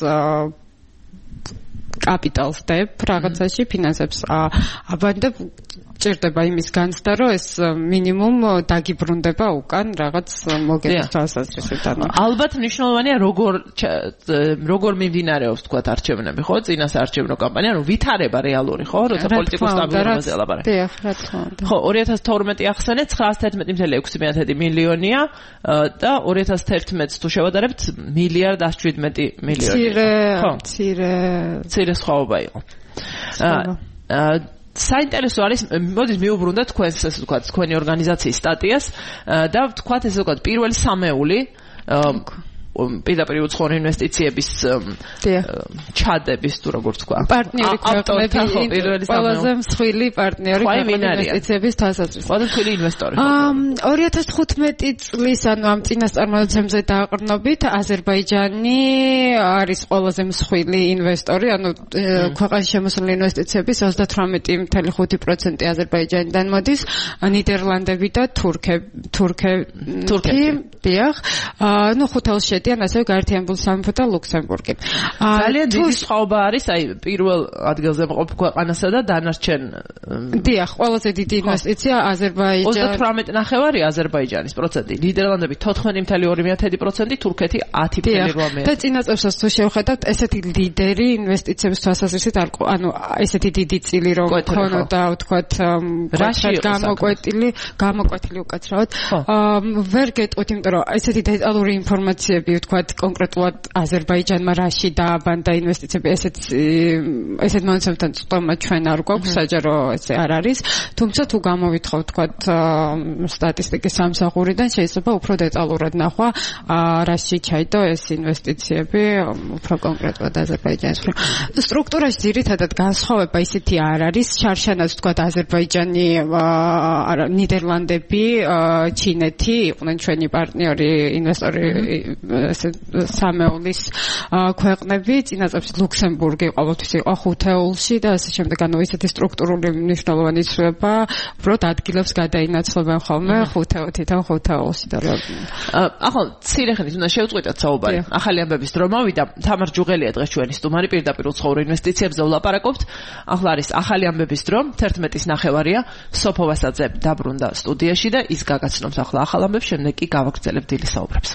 Speaker 5: კაპიტალს დებ რაღაცაში ფინანსებს აბანდა ჭირდება იმის განცდა, რომ ეს მინიმუმ დაგიბრუნდება უკან რაღაც მოგების თვალსაზრისით.
Speaker 4: ალბათ მნიშვნელოვანია როგორ როგორ მიმდინარეობს თქვა არჩევნები, ხო? წინასაარჩევნო კამპანია, ანუ ვითარება რეალური, ხო? როცა პოლიტიკურ სტაბილურობაზე ლაპარაკი.
Speaker 5: დიახ, რა თქმა უნდა.
Speaker 4: ხო, ორი ათას თორმეტი ახსენეთ ცხრა ათას თერთმეტი კoma ექვსი მილიონია და ორი ათას თერთმეტს თუ შევადარებთ მილიარდ ათს შვიდმეტი მილიონი.
Speaker 5: ცირე, ცირე,
Speaker 4: ცირე სხვაობა იყო. საინტერესო არის, მოდით მივუბრუნდეთ თქვენს, ასე ვთქვათ, თქვენი ორგანიზაციის სტატიას და ვთქვათ, ესე ვთქვათ, პირველი სამეული პირდაპირ უცხოური ინვესტიციების ჩადების თუ როგორ თქვა.
Speaker 5: პარტნიორი ქვეყნები, ყველაზე მსხვილი პარტნიორი ინვესტიციების თვალსაზრისით.
Speaker 4: ყველაზე მსხვილი ინვესტორი.
Speaker 5: ორი ათას თხუთმეტი წლის, ანუ ამ წინასწარმოებებზე დააყრდნობით, აზერბაიჯანი არის ყველაზე მსხვილი ინვესტორი, ანუ ქვეყანაში შემოსული ინვესტიციების ოცდათვრამეტი კoma ხუთი პროცენტი აზერბაიჯანიდან მოდის, ნიდერლანდები და თურქები, თურქეთი, დიახ. ნუ ხუთეულში შედიან ასევე გაერთიანებული სამეფო და ლუქსემბურგი.
Speaker 4: ძალიან დიდი სხვაობა არის, აი პირველ ადგილზე მყოფ ქვეყანასა და დანარჩენ.
Speaker 5: დიახ, ყველაზე დიდი ინვესტიცია აზერბაიჯანი.
Speaker 4: ოცდათვრამეტი ნახევარი აზერბაიჯანის პროცენტი, ნიდერლანდები თოთხმეტი კoma ორი პროცენტი, თურქეთი ათი კoma რვა.
Speaker 5: და წინაწევსაც თუ შევხედავთ, ესეთი ლიდერი ინვესტიციების თვალსაზრისით არ ანუ ესეთი დიდი წილი რომ ქონოდა, ვთქვათ, რაში გამოკვეთილი, გამოკვეთილი უკაცრავად. ვერ გეტყვით, იმიტომ რომ ესეთი დეტალური ინფორმაციები ვთქვათ კონკრეტულად აზერბაიჯანმა რაში დააბანდა ინვესტიციები, ესეც ესეთ მონაცემთან წვდომა ჩვენ არ გვაქვს, საჯარო ესე არ არის. თუმცა თუ გამოვითხოვ ვთქვათ სტატისტიკის სამსახურიდან შეიძლება უფრო დეტალურად ნახვა რაში ჩაიდო ეს ინვესტიციები, უფრო კონკრეტულად აზერბაიჯანის მხრივ. სტრუქტურაში ძირითადად განსხვავება ისეთი არ არის, შარშანაც ვთქვათ აზერბაიჯანი, ნიდერლანდები, ჩინეთი იყვნენ ჩვენი პარტნიორი ინვესტორი სამეულის ქვეყნები, წინა წელს ლუქსემბურგი ყოველთვის იყო ხუთეულში და ასე შემდეგ, ანუ ისეთი სტრუქტურული მნიშვნელოვანი ცვლილება უბრალოდ ადგილებს გადაინაცვლებენ ხოლმე ხუთეუთიდან ხუთეულში და
Speaker 4: ახლა ცირე ხნით უნდა შევწყვიტოთ საუბარი. ახალი ამბების დრო მოვიდა. თამარ ჯუღელია დღეს ჩვენი სტუმარი, პირდაპირ უცხოურ ინვესტიციებზე ვლაპარაკობთ. ახლა არის ახალი ამბების დრო, თერთმეტის ნახევარია. სოფო ვასაძე დაბრუნდა სტუდიაში და ის გაგაცნობს ახლა ახალ ამბებს, შემდეგ კი გავაგრძელებთ დილის საუბრებს.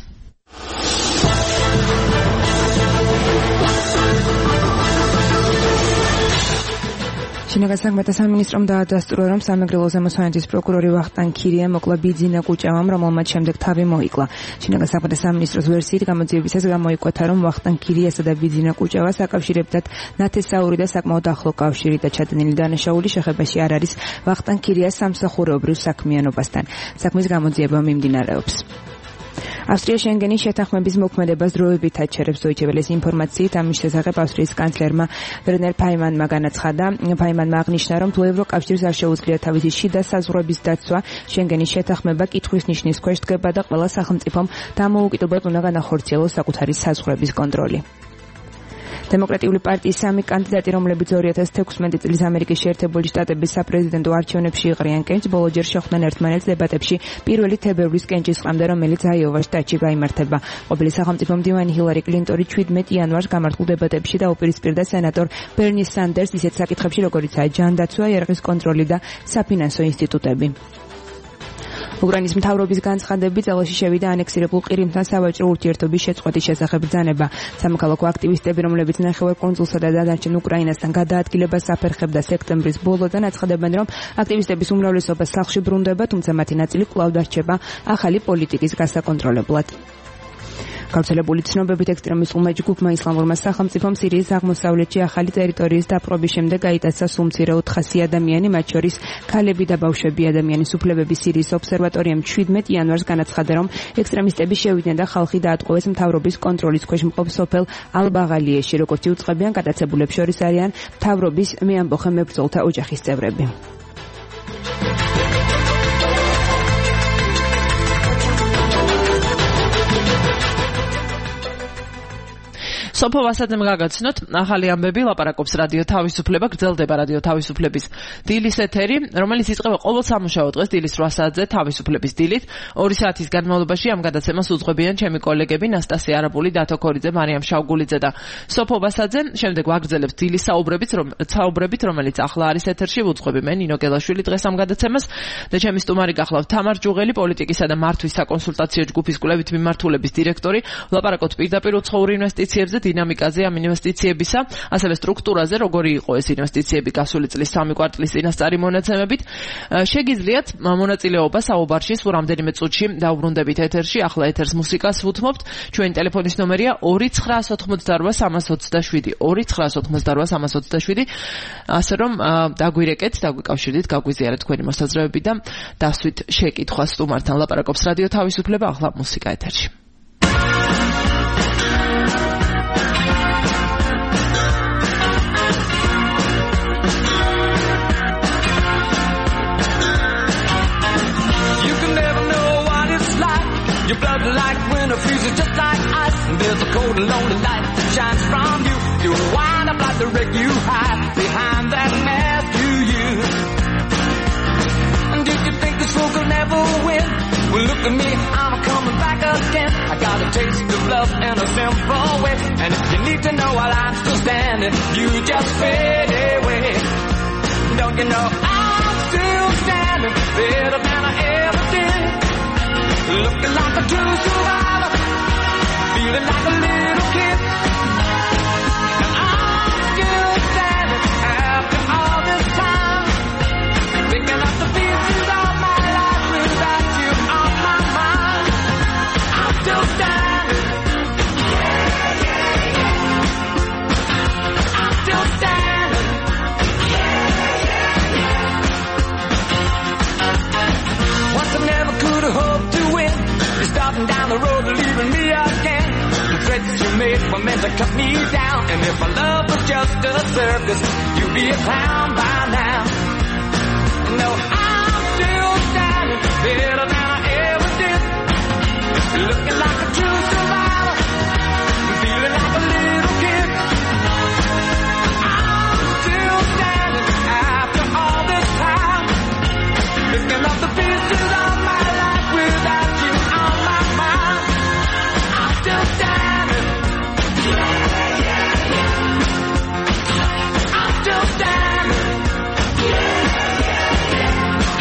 Speaker 2: შინაგან საქმეთა სამინისტრომ დაადასტურა, რომ სამეგრელო ზემოსვანეთის პროკურორი ვახტანგ ქირია მოკლა ბიძინა კუჭავამ, რომელმაც შემდეგ თავი მოიკლა. შინაგან საქმეთა სამინისტროს ვერსიით გამოძიებისას გამოიკვეთა, რომ ვახტანგ ქირიასა და ბიძინა კუჭავას აკავშირებდათ ნათესაური და საკმაოდ ახლო კავშირი და ჩადენილი დანაშაული შეხებაში არ არის ვახტანგ ქირიას სამსახურეობრივ საქმიანობასთან. საქმის გამოძიება მიმდინარეობს. ავსტრია შენგენის შეთანხმების მოქმედებას დროებით აჩერებს Deutsche Welle-ის ინფორმაციით, ამის შესახებ ავსტრიის კანცლერმა ვერნერ ფაიმანმა განაცხადა. ფაიმანმა აღნიშნა, რომ თუ ევროკავშირს არ შეუძლია თავისი შიდა საზღვრების დაცვა, შენგენის შეთანხმება კითხვის ნიშნის ქვეშ დგება და ყველა სახელმწიფომ დამოუკიდებლად უნდა განახორციელოს საკუთარი საზღვრების კონტროლი. დემოკრატიული პარტიის სამი კანდიდატი, რომლებიც ორი ათას თექვსმეტი წლის ამერიკის შეერთებული შტატების საპრეზიდენტო არჩევნებში იყრიან კენჭს, ბოლოჯერ შეხვდნენ ერთმანეთს დებატებში პირველი თებერვლის კენჭისყრამდე, რომელიც აიოვას შტატში გაიმართება. ყოფილი სახელმწიფო მდივანი ჰილარი კლინტონი შვიდმეტი იანვარს გამართულ დებატებში დაუპირისპირდა სენატორ ბერნი სანდერს ისეთ საკითხებში, როგორიცაა ჯანდაცვა, იარაღის კონტროლი და საფინანსო ინსტიტუტები. უკრაინის მთავრობის განცხადებით, ძალაში შევიდა ანექსირებულ ყირიმთან სავაჭრო ურთიერთობის შეწყვეტის შესახებ ბრძანება. სამოქალაქო აქტივისტები, რომლებიც ნახევარკუნძულსა და დანარჩენ უკრაინასთან გადაადგილებას აფერხებდა სექტემბრის ბოლოდან, აცხადებენ, რომ აქტივისტების უმრავლესობა სახლში ბრუნდება, თუმცა მათი ნაწილი კვლავ დარჩება ახალი პოლიტიკის გასაკონტროლებლად. გავრცელებული ცნობებით ექსტრემისტულმა ჯგუფმა ისლამურმა სახელმწიფომ სირიის აღმოსავლეთში ახალი ტერიტორიის დაპყრობის შემდეგ გაიტაცა სუმცირე ოთხასი ადამიანი, მათ შორის ქალები და ბავშვები. ადამიანის უფლებების სირიის ობსერვატორიამ შვიდმეტი იანვარს განაცხადა, რომ ექსტრემისტები შევიდნენ და ხალხი დაატყოვეს მთავრობის კონტროლის ქვეშ მყოფ სოფელ ალ-ბაღალიეში. როგორც იუწყებიან, გადაცებულებს შორის არიან მთავრობის მეამბოხე მებრძოლთა ოჯახის წევრები. სოფო ვასაძემ გაგაცნოთ ახალი ამბები, ლაპარაკობს რადიო თავისუფლება, გრძელდება რადიო თავისუფლების დილის ეთერი, რომელიც იწყება ყოველ სამუშაო დღეს დილის რვა საათზე თავისუფლების დილით. ორი საათის განმავლობაში ამ გადაცემას უძღვებიან ჩემი კოლეგები ნასტასია არაბული, დათო ქორიძე, მარიამ შავგულიძე და სოფო ვასაძე. შემდეგ ვაგრძელებთ დილის საუბრებით, საუბრებით, რომელიც ახლა არის ეთერში, უძღვები მე ნინო გელაშვილი დღეს ამ გადაცემას და ჩემი სტუმარი გახლავთ თამარ ჯუღელი, პოლიტიკისა და მართვის საკონსულტაციო ჯგუფის კვლევით მიმართულების დირექტორი. ვლაპარაკობთ პირდაპირ უცხოურ ინვესტიციებზე, დინამიკაზე ამ ინვესტიციებისა, ასევე სტრუქტურაზე, როგორი იყო ეს ინვესტიციები გასული წლის სამი კვარტლის წინასწარი მონაცემებით. შეგიძლიათ მონაწილეობა საუბარში სულ რამდენიმე წუთში დაუბრუნდებით ეთერში. ახლა ეთერს მუსიკას ვუთმობთ. ჩვენი ტელეფონის ნომერია ორი ცხრაას ოცდაოთხმოცდარვა სამას ოცდაშვიდი. ორი ცხრაას ოცდაოთხმოცდარვა სამას ოცდაშვიდი. ასე რომ დაგვირეკეთ, დაგვიკავშირდით, გაგვიზიარეთ თქვენი მოსაზრებები და დასვით შეკითხვა სტუმართან. ლაპარაკობს რადიო თავისუფლება, ახლა მუსიკა ეთერში.
Speaker 6: Your blood like winter freezes just like ice, and there's a cold and lonely light that shines from you. You wind up like the wreck you hide behind that mask you use. And did you think this fool could never win? Well, look at me, I'm coming back again. I got a taste of love in a simple way, and if you need to know while I'm still standing, you just fade away. Don't you know I'm still standing better than I ever did? Looking like a true survivor, feeling like a little kid. And I'm still standing after all this time, picking up the pieces of my life without you on my mind. I'm still standing. it were meant to cut me down. And if my love was just a circus, you'd be a clown by now. No, I'm still standing better than I ever did. Looking like a true survivor, feeling like a little kid. I'm still standing after all this time, picking up the pieces of my life without you on my mind. I'm still standing. Yeah, yeah, yeah. I'm still standing. Yeah, yeah, yeah.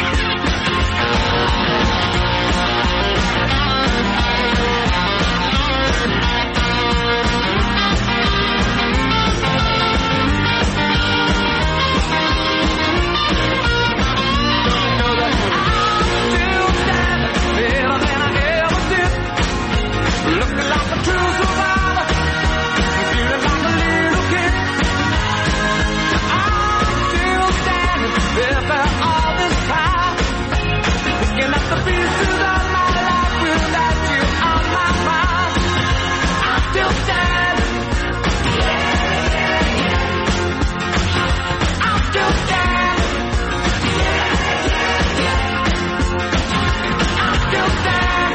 Speaker 6: Looking like a true survivor, feeling like a little kid. I'm still standing after all this time, picking up the pieces of my life without you on my mind. I'm still standing. Yeah, yeah, yeah. I'm still standing. Yeah, yeah, yeah. I'm still standing.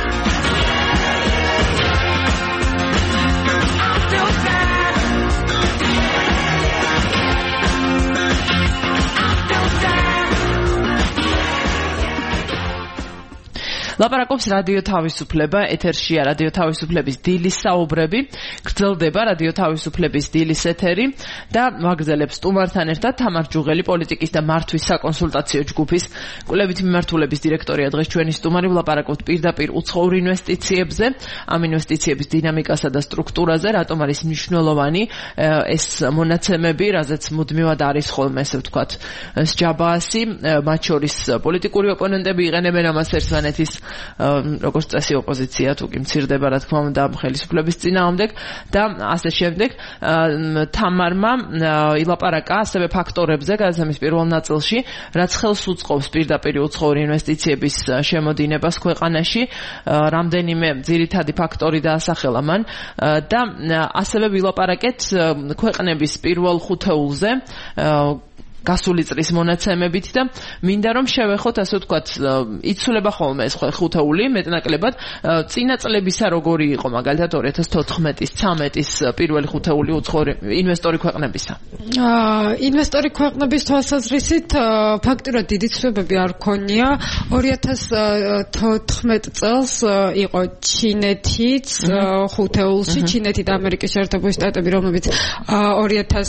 Speaker 4: ლაპარაკობს რადიო თავისუფლება, ეთერშია რადიო თავისუფლების დილის საუბრები, გრძელდება რადიო თავისუფლების დილის ეთერი და მაგზელებს სტუმართან ერთად თამარ ჯუღელი, პოლიტიკის და მართვის საკონსულტაციო ჯგუფის კვლევითი მიმართულების დირექტორია დღეს ჩვენი სტუმარი. ვლაპარაკობთ პირდაპირ უცხოურ ინვესტიციებზე, ამ ინვესტიციების დინამიკასა და სტრუქტურაზე, რატომ არის მნიშვნელოვანი ეს მონაცემები, რაზეც მუდმივად არის ხოლმე, ესე ვთქვათ, სჯაბაასი, მათ შორის პოლიტიკური ოპონენტები იყენებენ ამას ერთმანეთის როგორც წესი ოპოზიცია თუ კი მცირდება რა თქმა უნდა ხელისუფლების წინააღმდეგ და ასე შემდეგ. თამარმა ილაპარაკა ასევე ფაქტორებზე გადაცემის პირველ ნაწილში, რაც ხელს უწყობს პირდაპირ უცხოური ინვესტიციების შემოდინებას ქვეყანაში, რამდენიმე ძირითადი ფაქტორი დაასახელა მან და ასევე ვილაპარაკეთ ქვეყნების პირველ ხუთეულზე გასული წლის მონაცემებით და მინდა რომ შევეხოთ, ასე ვთქვათ, იცვლება ხოლმე ეს ხუთეული მეტნაკლებად. წინა წლებისა როგორი იყო მაგალითად ორი ათას თოთხმეტის ცამეტის პირველი ხუთეული უცხოური ინვესტორი ქვეყნებისა?
Speaker 5: ინვესტორი ქვეყნების თვალსაზრისით ფაქტურად დიდი ცვლილებები არ ქონია. ორი ათას თოთხმეტ წელს იყო ჩინეთიც ხუთეულში, ჩინეთი და ამერიკის შეერთებული შტატები, რომლებიც ორი ათას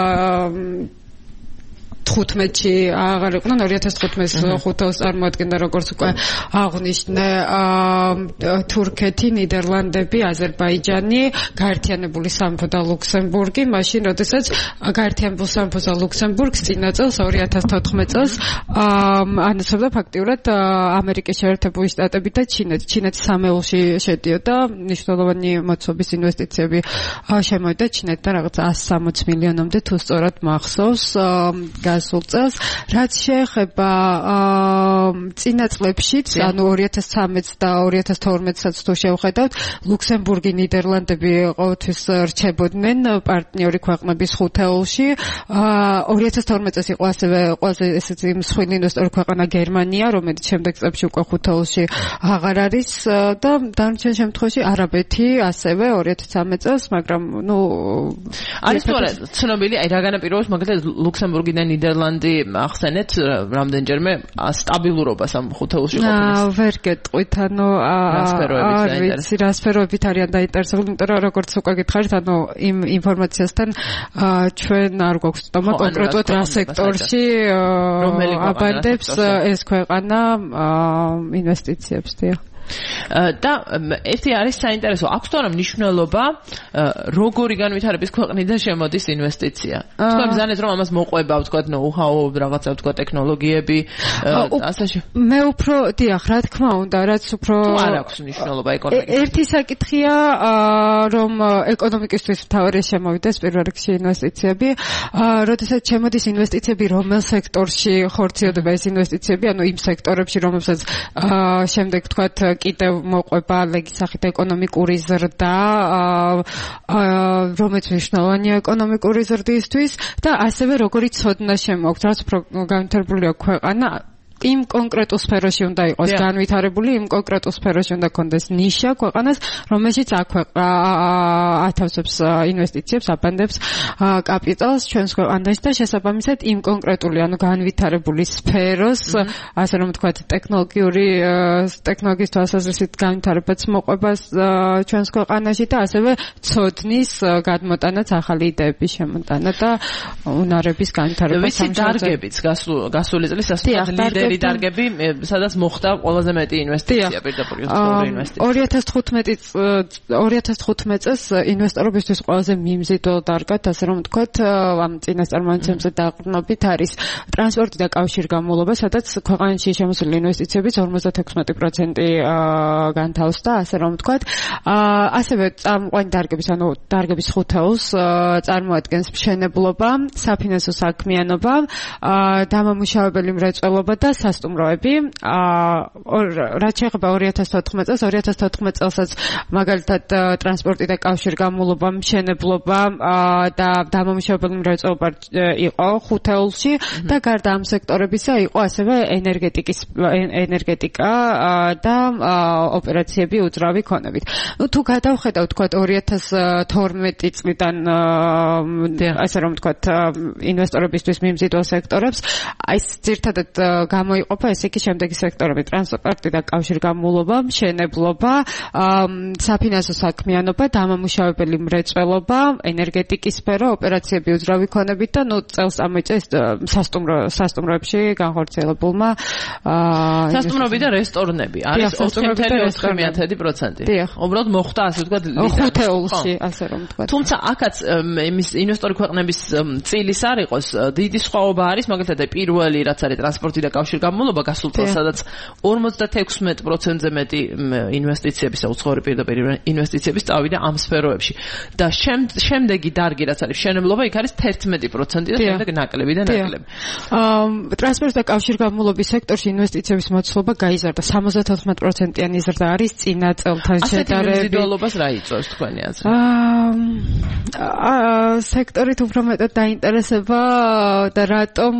Speaker 5: თხუთმეტში აღარ იყვნენ, ორი ათას თხუთმეტს ხუთეულს წარმოადგენდა, როგორც უკვე აღნიშნე, თურქეთი, ნიდერლანდები, აზერბაიჯანი, გაერთიანებული სამეფო და ლუქსემბურგი, მაშინ როდესაც გაერთიანებულ სამეფოს და ლუქსემბურგს წინა წელს ორი ათას თოთხმეტ წელს ანაცვლობდა ფაქტიურად ამერიკის შეერთებული შტატები და ჩინეთი. ჩინეთი სამეულში შედიოდა, მნიშვნელოვანი მოცობის ინვესტიციები შემოვიდა ჩინეთიდან რაღაც ასი სამოც მილიონამდე თუ სწორად მახსოვს გასულ წელს. რაც შეეხება წინა წლებშიც, ანუ ორი ათას ცამეტს და ორი ათას თორმეტსაც თუ შევხედავთ, ლუქსემბურგი, ნიდერლანდები ყოველთვის რჩებოდნენ პარტნიორი ქვეყნების ხუთეულში. ორი ათას თორმეტ წელს იყო ასევე ყველაზე ესეთი მსხვილი ინვესტორი ქვეყანა გერმანია, რომელიც შემდეგ წლებში უკვე ხუთეულში აღარ არის და დანარჩენ შემთხვევაში არაბეთი ასევე ორი ათას ცამეტ წელს, მაგრამ ნუ
Speaker 4: არის თუ არა ცნობილი, აი რა განაპირობებს მაგალითად ლუქსემბურგიდან ნიდერლანდი ახსენეთ რამდენჯერმე სტაბილურობას ამ ხუთეულში ყოფნის.
Speaker 5: ვერ გეტყვით, ანუ არ ვიცი რა სფეროებით არიან დაინტერესებული, იმიტომ რომ როგორც უკვე გითხარით, ანუ იმ ინფორმაციასთან ჩვენ არ გვაქვს ცნობა კონკრეტულად რა სექტორში აბანდებს ეს ქვეყანა ინვესტიციებს.
Speaker 4: და ერთი არის საინტერესო, აქვს თუ არა მნიშვნელობა როგორი განვითარების ქვეყნიდან შემოდის ინვესტიცია? თქვენ ბრძანეთ რომ ამას მოყვება, ვთქვათ, ნოუ-ჰაუ, რაღაცა ვთქვათ, ტექნოლოგიები, ასე.
Speaker 5: მე უფრო დიახ, რა თქმა უნდა, რაც უფრო
Speaker 4: არ აქვს მნიშვნელობა ეკონომიკისთვის.
Speaker 5: ერთი საკითხია, რომ ეკონომიკისთვის მთავარი შემოვიდეს პირველ რიგში ინვესტიციები, როდესაც შემოდის ინვესტიციები, რომელ სექტორში ხორციელდება ეს ინვესტიციები, ანუ იმ სექტორებში, რომელსაც შემდეგ ვთქვათ კიდევ მოყვება ლეგისახით ეკონომიკური ზრდა, რომელიც მნიშვნელოვანია ეკონომიკური ზრდისთვის და ასევე როგორი ცოდნა შემოაქვს, რაც განვითარებული აქვს ქვეყანა იმ კონკრეტულ სფეროში უნდა იყოს განვითარებული, იმ კონკრეტულ სფეროში უნდა კონდეს ნიშა ქვეყანას, რომელშიც ათავსებს ინვესტიციებს, აბანდებს კაპიტალს ჩვენს ქვეყანაში და შესაბამისად იმ კონკრეტული, ანუ განვითარებული სფეროს, ასე რომ ვთქვათ, ტექნოლოგიური ტექნოლოგიის თვალსაზრისით განვითარებაც მოყვებას ჩვენს ქვეყანაში და ასევე ცოდნის გადმოტანაც, ახალი idეების შემოტანა და უნარების განვითარება
Speaker 4: სამშაბათს. ვიცი დარგებიც გასული წლის ასე ლიდერი დარგები, სადაც მოხდა ყველაზე მეტი ინვესტიცია პირდაპირ უცხოური ინვესტიცია.
Speaker 5: ორი ათას თხუთმეტ წელს ინვესტორებისთვის ყველაზე მიმზიდველ დარგად, ასე რომ ვთქვათ, ამ წინასწარმოებებზე დაყრდნობით არის ტრანსპორტი და კავშირგამულობა, სადაც ქვეყანაში შემოსული ინვესტიციების ორმოცდათექვსმეტი პროცენტი განთავსდა, ასე რომ ვთქვათ. ასევე წარმოყვანი დარგების, ანუ დარგების ხუთეულს წარმოადგენს მშენებლობა, საფინანსო საქმიანობა, დამამუშავებელი მრეწველობა და სასტუმროები. რაც შეეხება ორი ათას თოთხმეტ წელს, ორი ათას თოთხმეტ წელსაც მაგალითად ტრანსპორტი და კავშირგამულობა, მშენებლობა და დამამუშავებელი მრეწველობა იყო ხუთეულში და გარდა ამ სექტორებისა იყო ასევე ენერგეტიკის ენერგეტიკა და ოპერაციები უძრავი ქონებით. ნუ თუ გადავხედავ თქვათ ორი ათას თორმეტი წლიდან ასე რომ ვთქვათ ინვესტორებისთვის მიმზიდველ სექტორებს, აი ძირთადად გამოიყოფა ესე იგი შემდეგი სექტორები: ტრანსპორტი და კავშირგამულობა, მშენებლობა, საფინანსო საქმიანობა, დამამუშავებელი მრეწველობა, ენერგეტიკის სფერო, ოპერაციები უძრავი ქონებით და ნუ წელს ამოიწეს სასტუმრო სასტუმროებში განხორციელებულმა
Speaker 4: სასტუმროები და რესტორნები არის ოთხი კoma ოთხი პროცენტი. უბრალოდ მოხდა ასე ვთქვათ
Speaker 5: ხუთეულში, ასე რომ ვთქვათ.
Speaker 4: თუმცა აქაც იმის ინვესტორი ქვეყნების წილის არ იყოს, დიდი სხვაობა არის, მაგალითად პირველი რაც არის ტრანსპორტი და კავშირგამულობა გასულ წელს, სადაც ორმოცდათექვსმეტ პროცენტზე მეტი ინვესტიციების და უცხოური პირდაპირ ინვესტიციების წავიდა ამ სფეროებში. და შემდეგი დარგი რაც არის მშენებლობა, იქ არის თერთმეტი პროცენტი და შემდეგ ნაკლები და ნაკლები.
Speaker 5: ტრანსპორტი და კავშირგამულობის სექტორში ინვესტიციების მოცულობა გაიზარდა. სამოცდათოთხმეტ პროცენტიანი ზრდა არის წინა წელთან შედარებით.
Speaker 4: ასეთი მიმზიდველობას რა იწვევს თქვენი აზრით?
Speaker 5: აა სექტორით უფრო მეტად დაინტერესება და რატომ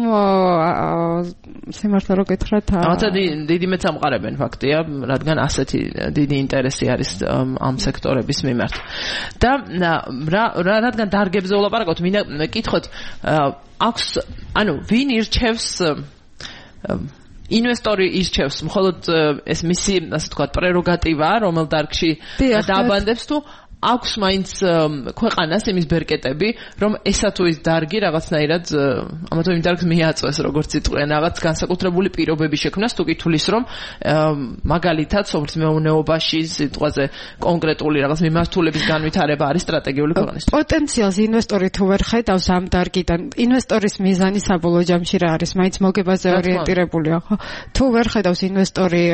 Speaker 5: სიმართლე რო გითხრათ,
Speaker 4: ალბათ დიდი მეცამყარებენ ფაქტია, რადგან ასეთი დიდი ინტერესი არის ამ სექტორების მიმართ. და რა რადგან დარგებზე ვლაპარაკობთ, მინდა კითხოთ, აქვს, ანუ ვინ ირჩევს ინვესტორი ირჩევს მხოლოდ ეს მისი, ასე ვთქვათ, პრეროგატივა, რომელ დარგში დააბანდებს თუ აქვს მაინც ქვეყანას იმის ბერკეტები, რომ ესა თუ ის დარგი რაღაცნაირად ამათო იმ დარგს მიაწვეს, როგორც იტყვიან, რაღაც განსაკუთრებული პირობები შექმნას, თუ კი თulis რომ მაგალითად სოფლის მეურნეობაში სიტყვაზე კონკრეტული რაღაც მიმართულების განვითარება არის სტრატეგიული ქვეყნისთვის.
Speaker 5: პოტენციალს ინვესტორი თუ ვერ ხედავს ამ დარგიდან, ინვესტორის მიზანი საბოლოო ჯამში რა არის? მაინც მოგებაზე ორიენტირებულია, ხო? თუ ვერ ხედავს ინვესტორი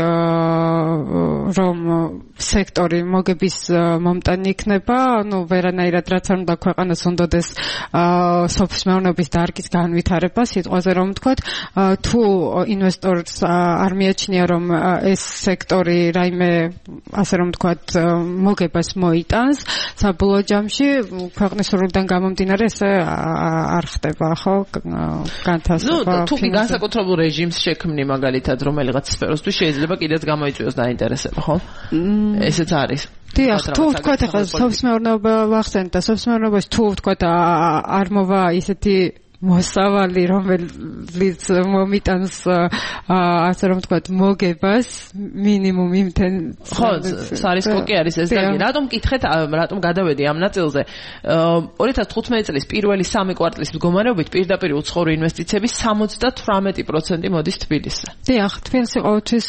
Speaker 5: რომ სექტორი მოგების მომტანი იქნება, ну, ვერანაირად რაც არ უნდა ქვეყანას უნდადეს სოფლის მეურნეობის დარგის განვითარება, სიტყვაზე რომ ვთქვათ, თუ ინვესტორს არ მიაჩნია რომ ეს სექტორი რაიმე, ასე რომ ვთქვათ, მოგებას მოიტანს, საბოლოო ჯამში ქვეყნის სურვილიდან გამომდინარე ესე არ ხდება, ხო, განთავსება.
Speaker 4: ნუ, თუ განსაკუთრებულ რეჟიმს შექმნი მაგალითად რომელიღაც სფეროსთვის შეიძლება კიდეც გამოიწვიოს დაინტერესება, ხო? ესეც არის.
Speaker 5: დიახ, თუ ვთქვათ ახლა სოფლის მეურნეობა ვახსენეთ და სოფლის მეურნეობაში თუ ვთქვათ არ მოვა ისეთი მოსავალი, რომელიც მომიტანს ასე რომ ვთქვათ მოგებას მინიმუმ იმთან.
Speaker 4: ხო, სარისკო კი არის ეს და რატომ კითხეთ, რატომ გადავედი ამ ნაწილზე? ორი ათას თხუთმეტი წლის პირველი სამი კვარტლის მდგომარეობით პირდაპირ უცხოური ინვესტიციების სამოცდათვრამეტი პროცენტი მოდის თბილისზე.
Speaker 5: დიახ, თბილისი ყოველთვის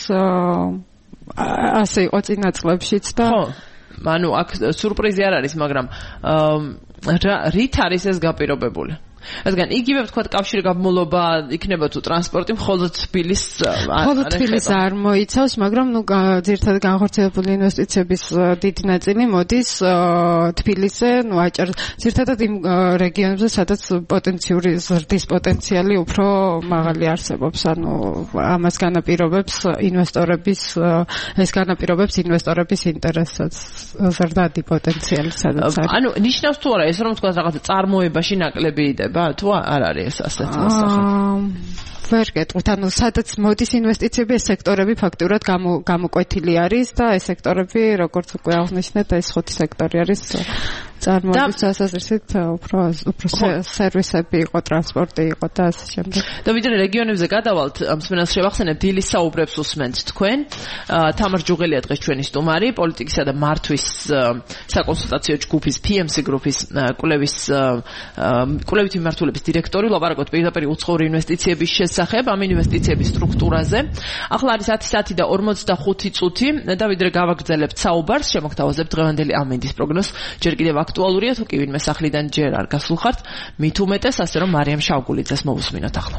Speaker 5: ასე იყო წინა წლებშიც და
Speaker 4: ხო, ანუ აქ სურპრიზი არ არის, მაგრამ რით არის ეს გაპირობებული? რადგან იგივე ვთქვათ კავშირი გამმოლობა იქნება თუ ტრანსპორტი მხოლოდ თბილის
Speaker 5: მხოლოდ თბილის არ მოიცავს, მაგრამ ნუ ძირითადად განხორციელებული ინვესტიციების დიდი ნაწილი მოდის თბილისზე, ნუ აჭარ ძირითადად იმ რეგიონებზე, სადაც პოტენციური ზრდის პოტენციალი უფრო მაღალი არსებობს, ანუ ამას განაპირობებს ინვესტორების ეს განაპირობებს ინვესტორების ინტერესსაც ზრდადი პოტენციალი სადაც არის.
Speaker 4: ანუ ნიშნავს თუ არა ეს რომ თქვა რაღაცა წარმოებაში ნაკლები იდება თუ არ არის ეს ასეთი ასახი?
Speaker 5: ვერ გეტყვით, ანუ სადაც მოდის ინვესტიციები, ეს სექტორები ფაქტურად გამოკვეთილი არის და ეს სექტორები, როგორც უკვე აღნიშნეთ, ეს ხუთი სექტორი არის წარმოების დასაზრისით უფრო უფრო სერვისები იყო, ტრანსპორტი იყო და ასე შემდეგ.
Speaker 4: და ვიდრე რეგიონებზე გადავალთ, მსმენელს შევახსენებ, დილის საუბრებს უსმენთ თქვენ. თამარ ჯუღელია დღეს ჩვენი სტუმარი, პოლიტიკისა და მართვის საკონსულტაციო ჯგუფის P M C გრუპის კვლევის კვლევითი მიმართულების დირექტორი, ლაპარაკობთ პირდაპირ უცხოური ინვესტიციების შესახებ, ამ ინვესტიციების სტრუქტურაზე. ახლა არის ათი საათი და ორმოცდახუთი წუთი და ვიდრე გავაგრძელებთ საუბარს, შემოგთავაზებთ დღევანდელი ამინდის პროგნოზს. ჯერ კიდევ აქტუალურია თუ კი ვინმე სახლიდან ჯერ არ გასულხართ, მით უმეტეს ასე რომ მარიამ შავგულიძეს მოვუსმინოთ ახლა.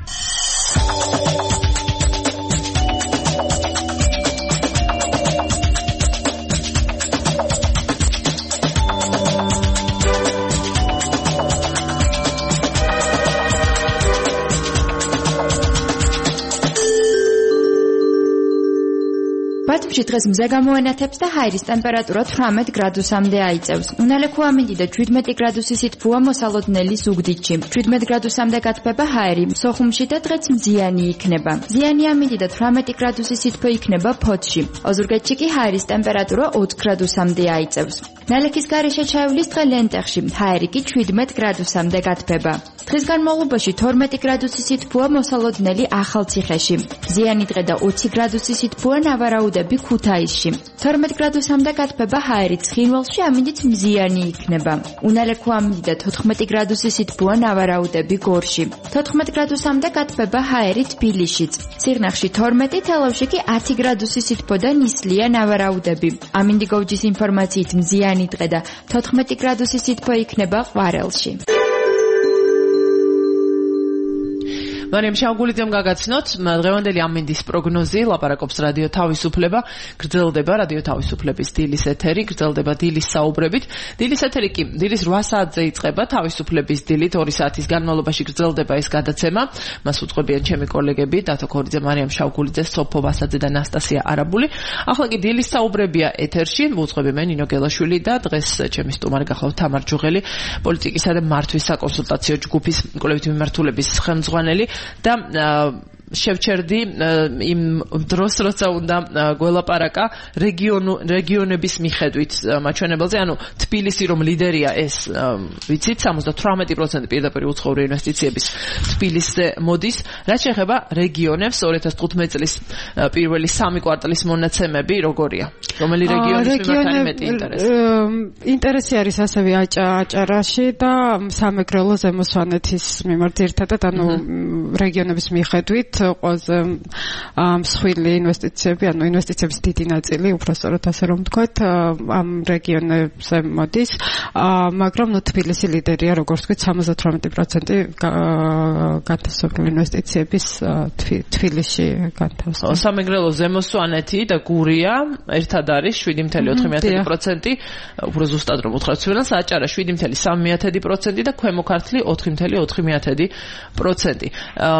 Speaker 7: ბათუმში დღეს მზე გამოენათებს და ჰაერის ტემპერატურა თვრამეტ გრადუსამდე აიწევს. უნალექო ამინდი და შვიდმეტი გრადუსი სითბოა მოსალოდნელი ზუგდიდში. შვიდმეტ გრადუსამდე გათბება ჰაერი, სოხუმში და დღეც მზიანი იქნება. მზიანი ამინდი და თვრამეტი გრადუსი სითბო იქნება ფოთში. ოზურგეთში კი ჰაერის ტემპერატურა ოც გრადუსამდე აიწევს. ნალექის გარეშე ჩაივლის დღე ლენტეხში, ჰაერი კი შვიდმეტ გრადუსამდე გათბება. დღის განმავლობაში თორმეტი გრადუსი სითბოა მოსალოდნელი ახალციხეში. მზიანი დღე და ოცი გრადუსი სითბოა ნავარაუდები ქუთაისში. თორმეტ გრადუსამდე გათბება ჰაერი ცხინვალში, ამინდით მზიანი იქნება. უნალექო ამინდი და თოთხმეტი გრადუსი სითბოა ნავარაუდები გორში. თოთხმეტ გრადუსამდე გათბება ჰაერი თბილისშიც. სიღნაღში თორმეტი, თელავში კი ათი გრადუსი სითბო და ნისლია ნავარაუდები. ამინდი გოვჯის ინფორმაციით მზიანი დღე და თოთხმეტი გრადუსი სითბო იქნება ყვარელში.
Speaker 4: მარიამ შავგულიძემ გაგაცნოთ, დღევანდელი ამინდის პროგნოზი, ლაპარაკობს რადიო თავისუფლება, გრძელდება რადიო თავისუფლების დილის ეთერი, გრძელდება დილის საუბრებით. დილის ეთერი კი დილის რვა საათზე იწყება, თავისუფლების დილით ორი საათის განმავლობაში გრძელდება ეს გადაცემა. მას უძღვებიან ჩემი კოლეგები, დათო ქორიძე, მარიამ შავგულიძე, სოფო ვასაძე და ნასტასია არაბული. ახლა კი დილის საუბრებია ეთერში, უძღვები მე ნინო გელაშვილი და დღეს ჩემი სტუმარი გახლავთ თამარ ჯუღელი, პოლიტიკისა და მართვის საკონსულტაციო ჯგუფის კვლევითი მიმართულების ხელმძღვანელი. და შევჩერდი იმ დროს როცა უნდა გველაპარაკა რეგიონუ რეგიონების მიხედვით მაჩვენებელზე, ანუ თბილისი რომ ლიდერია ეს ვიცით, სამოცდათვრამეტი პროცენტი პირდაპირ უცხოური ინვესტიციების თბილისზე მოდის. რაც შეეხება რეგიონებს, ორი ათას თხუთმეტი წლის პირველი სამი კვარტალის მონაცემები როგორია? რომელი რეგიონის მიმართ არის მეტი ინტერესი?
Speaker 5: ინტერესი არის ასევე აჭარაში და სამეგრელო ზემო სვანეთის მიმართ ერთადად, ანუ რეგიონების მიხედვით ყველაზე მსხვილი ინვესტიციები, ანუ ინვესტიციების დიდი ნაწილი, უბრალოდ ასე რომ ვთქვათ, ამ რეგიონებზე მოდის, მაგრამ ნუ თბილისი ლიდერია, როგორც ვთქვით, სამოცდათვრამეტი პროცენტი განთავსებული ინვესტიციების თბილისში განთავსდება.
Speaker 4: სამეგრელო ზემო სვანეთი და გურია ერთად არის შვიდი მეთერთი ოთხი პროცენტი, უფრო ზუსტად რომ უთხრათ სულას, აჭარა შვიდი მეთერთი სამი პროცენტი და ქვემო ქართლი ოთხი მეთერთი ოთხი პროცენტი.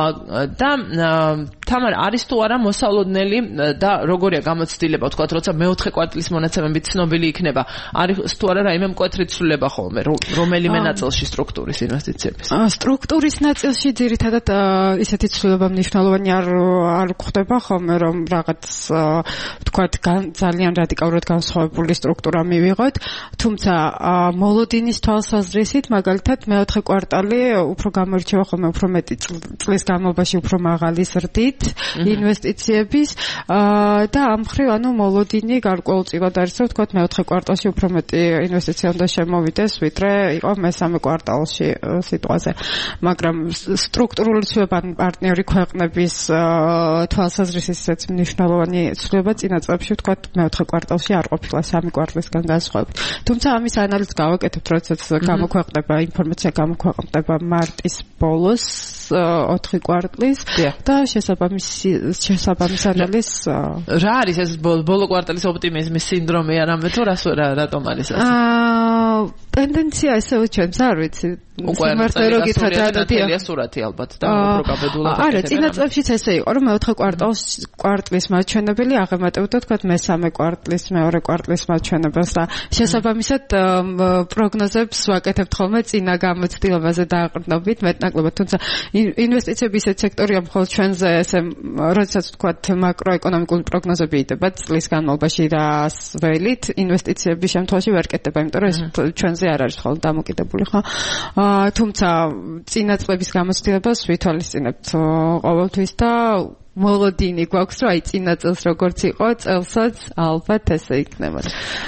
Speaker 4: და თამარ არის თუ არა მოსალოდნელი და როგორია გამოცდილება, ვთქვათ, როცა მეოთხე კვარტლის მონაცემები ცნობილი იქნება, არის თუ არა რაიმე მკვეთრი ცვლილება ხოლმე, რომელიმე ნაწილში სტრუქტურის ინვესტიციების?
Speaker 5: სტრუქტურის ნაწილში ძირითადად ისეთი ცვლილება მნიშვნელოვანი არ არ გვხდება ხოლმე, რომ რაღაც ვთქვათ, ძალიან რადიკალურად განსხვავებული სტრუქტურა მივიღოთ, თუმცა მოლოდინის თვალსაზრისით, მაგალითად, მეოთხე კვარტალი უფრო გამოირჩევა ხოლმე უფრო მეტი წლის განმავლობაში უფრო მაღალი მაღალი ზრდით ინვესტიციების და ამ მხრივ ანუ მოლოდინი გარკვეულწილად არის რომ ვთქვათ მეოთხე კვარტალში უფრო მეტი ინვესტიცია უნდა შემოვიდეს ვიდრე იყო მესამე კვარტალში სიტუაზე მაგრამ სტრუქტურული ცვლილება პარტნიორი ქვეყნების თვალსაზრისით ისეთ მნიშვნელოვანი ცვლილება წინა წლებში ვთქვათ მეოთხე კვარტალში არ ყოფილა სამი კვარტალისგან განსხვავებით თუმცა ამის ანალიზს გავაკეთებთ როდესაც გამოქვეყნდება ინფორმაცია გამოქვეყნდება მარტის ბოლოს ოთხი კვარტლის და შესაბამისი შესაბამის ანალიზს
Speaker 4: რა არის ეს ბოლო კვარტალის ოპტიმიზმის სინდრომი არამედ თუ რას რატომ არის ასე
Speaker 5: აა ტენდენცია ესეო ჩვენს არ ვიცი
Speaker 4: სიმართლე რო გითხრათ რადია სურათი ალბათ და უფრო გაბედულად
Speaker 5: არა წინა წლებშიც ესე იყო რომ მეოთხე კვარტალს კვარტლის მაჩვენებელი აღემატებოდა თქვათ მესამე კვარტლის მეორე კვარტლის მაჩვენებელს და შესაბამისად პროგნოზებს ვაკეთებთ ხოლმე წინა გამოცდილებაზე დააყრდნობით მეტნაკლებად თუმცა ინვესტიციების ეს სექტორია მხოლოდ ჩვენზე ესე როდესაც თქვათ მაკროეკონომიკური პროგნოზები იდება წლის განმავლობაში რას ველით ინვესტიციების შემთხვევაში ვერ კეთდება იმიტომ რომ ეს ჩვენზე არ არის მხოლოდ დამოკიდებული ხო თუმცა წინა წლების გამოცდილებას ვითვალისწინებთ ყოველთვის და მოლოდინი გვაქვს რომ აი წინა წელს როგორც იყო წელსაც ალბათ ესე იქნება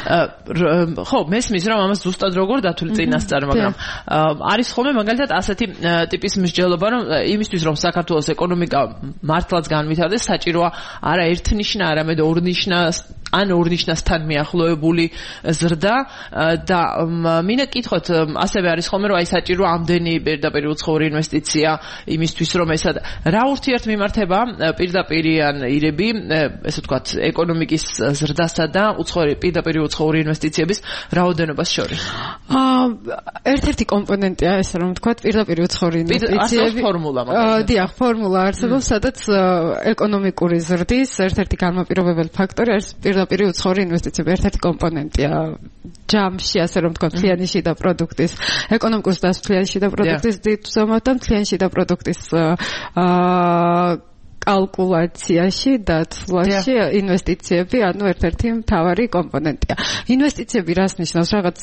Speaker 4: ხო მესმის რომ ამას ზუსტად როგორ დათვლი წინასწარ მაგრამ არის ხოლმე მაგალითად ასეთი ტიპის მსჯელობა რომ იმისთვის რომ საქართველოს ეკონომიკა მართლაც განვითარდეს საჭიროა არა ერთნიშნა არამედ ორნიშნა ან ორნიშნასთან მიახლოებული ზრდა და მინდა კითხოთ ასევე არის ხოლმე რომ აი საჭირო ამდენი პირდაპირ უცხოური ინვესტიცია იმისთვის რომ ესა რა ურთიერთმიმართება პირდაპირიან ირები ესე ვთქვათ ეკონომიკის ზრდასა და უცხოური პირდაპირ უცხოური ინვესტიციების რაოდენობას შორის
Speaker 5: აა ერთ-ერთი კომპონენტია ეს რომ ვთქვათ პირდაპირ უცხოური ინვესტიციები
Speaker 4: ფორმულა მაგალითად
Speaker 5: დიახ ფორმულა არსებობს სადაც ეკონომიკური ზრდის ერთ-ერთი განმაპირობებელი ფაქტორი არის პირდაპირ უცხოური ინვესტიციები ერთ-ერთი კომპონენტია ჯამში ასე რომ ვთქვათ მთლიანი შიდა პროდუქტის ეკონომიკის და მთლიანი შიდა პროდუქტის დიდ ზომად და მთლიანი შიდა პროდუქტის აა კალკულაციაში და თვლაში ინვესტიციები ანუ ერთ-ერთი მთავარი კომპონენტია. ინვესტიციები რას ნიშნავს? რაღაც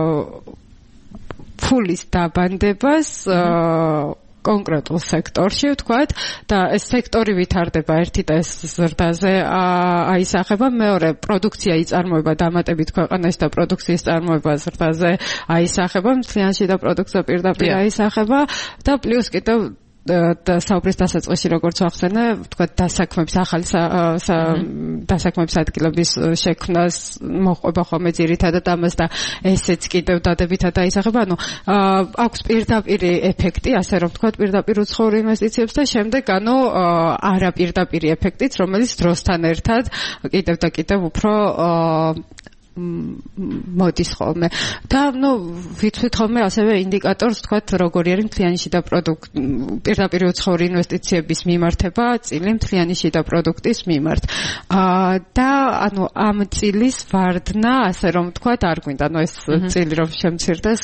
Speaker 5: ფულის დაბანდებას კონკრეტულ სექტორში ვთქვათ და ეს სექტორი ვითარდება ერთი და ეს ზრდაზე აისახება მეორე პროდუქცია იწარმოება დამატებით ქვეყანაში და პროდუქციის წარმოება ზრდაზე აისახება მთლიანში და პროდუქცია პირდაპირ აისახება და პლუს კიდევ და საუბრის დასაწყისში როგორც ახსენე, ვთქვათ, დასაქმების ახალი დასაქმების ადგილების შექმნას მოყვება ხოლმე ძირითადად ამას და ესეც კიდევ დადებითად აისახება. ანუ აქვს პირდაპირი ეფექტი, ასე რომ ვთქვათ, პირდაპირ უცხოურ ინვესტიციებს და შემდეგ ანუ არაპირდაპირი ეფექტიც, რომელიც დროსთან ერთად კიდევ და კიდევ უფრო მოდის ხოლმე და ნუ ვიცით ხოლმე ასევე ინდიკატორს თქვათ როგორი არის მთლიანი შიდა პროდუქტ პირდაპირ უცხოური ინვესტიციების მიმართება წილი მთლიანი შიდა პროდუქტის მიმართ და ანუ ამ წილის ვარდნა ასე რომ თქვათ არ გვინდა ანუ ეს წილი რომ შემცირდეს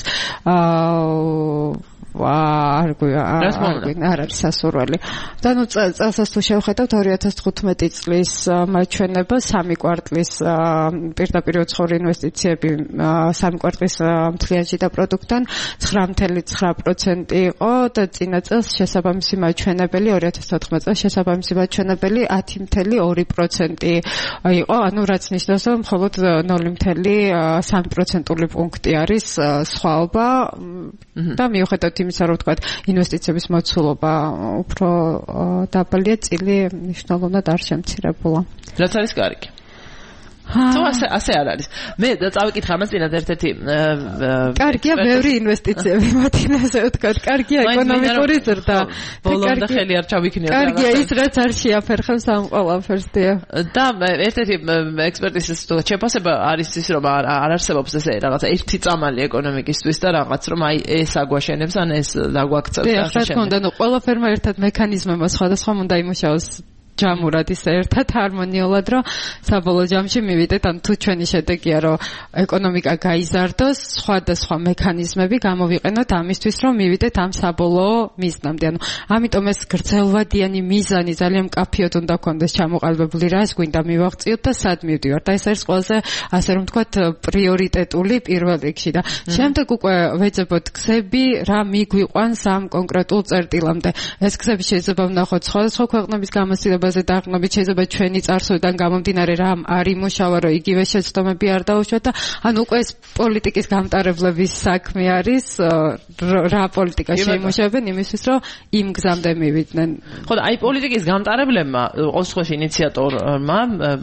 Speaker 5: არ გვია არ არის სასურველი და ნუ წელსაც თუ შევხედავთ ორი ათას თხუთმეტი წლის მაჩვენება სამი კვარტლის პირდაპირ უცხოური ინვესტიციები სამი კვარტლის მთლიან შიდა პროდუქტთან ცხრა ათეული ცხრა პროცენტი იყო და წინა წელს შესაბამისი მაჩვენებელი ორი ათას თოთხმეტ წელს შესაბამისი მაჩვენებელი ათი ათეული ორი პროცენტი იყო ანუ რაც ნიშნავს რომ მხოლოდ ნული ათეული სამი პროცენტული პუნქტი არის სხვაობა და მიუხედავად იმისა რომ ვთქვათ ინვესტიციების მოცულობა უფრო დაბალია წილი მნიშვნელოვნად არ შემცირებულა
Speaker 4: რაც არის კარგი თუ ასე ასე არ არის მე წავიკითხე ამას წინათ ერთ-ერთი
Speaker 5: კარგია ბევრი ინვესტიციები მათინაზე ვთქვათ კარგია ეკონომიკური ზრდა
Speaker 4: ბოლომდე ხელი არ ჩავიქნიო
Speaker 5: კარგია ის რაც არ შეაფერხებს ამ ყველაფერს
Speaker 4: და ერთ-ერთი ექსპერტის შეფასება არის ის რომ არ არსებობს ესე რაღაცა ერთი წამალი ეკონომიკისთვის და რაღაც რომ აი ეს აგვაშენებს ან ეს დაგვაქცევს
Speaker 5: და რა თქმა უნდა ნუ ყველაფერმა ერთად მექანიზმებმა სხვადასხვა უნდა იმუშაოს ჯამურად ისე ერთად ჰარმონიულად, რომ საბოლოო ჯამში მივიდეთ, ან თუ ჩვენი შედეგია, რომ ეკონომიკა გაიზარდოს, სხვადასხვა მექანიზმები გამოვიყენოთ ამისთვის, რომ მივიდეთ ამ საბოლოო მიზნამდე. ანუ ამიტომ ეს გრძელვადიანი მიზანი ძალიან მკაფიოდ უნდა გქონდეს ჩამოყალიბებული, რას გვინდა მივაღწიოთ და სად მივდივართ. და ეს არის ყველაზე, ასე რომ ვთქვათ, პრიორიტეტული პირველ რიგში და შემდეგ უკვე ვეძებოთ გზები, რა მიგვიყვანს ამ კონკრეტულ წერტილამდე. ეს გზები შეიძლება ვნახოთ სხვადასხვა ქვეყნების გამოცდილებაზე დაყრდნობით, შეიძლება ჩვენი წარსულიდან გამომდინარე რა არ იმუშავა, რომ იგივე შეცდომები არ დაუშვათ და ანუ უკვე ეს პოლიტიკის გამტარებლების საქმე არის, რა პოლიტიკა შეიმუშავებენ იმისთვის, რომ იმ გზამდე მივიდნენ.
Speaker 4: ხო და აი პოლიტიკის გამტარებლებმა, ყოველშვაში ინიციატორმა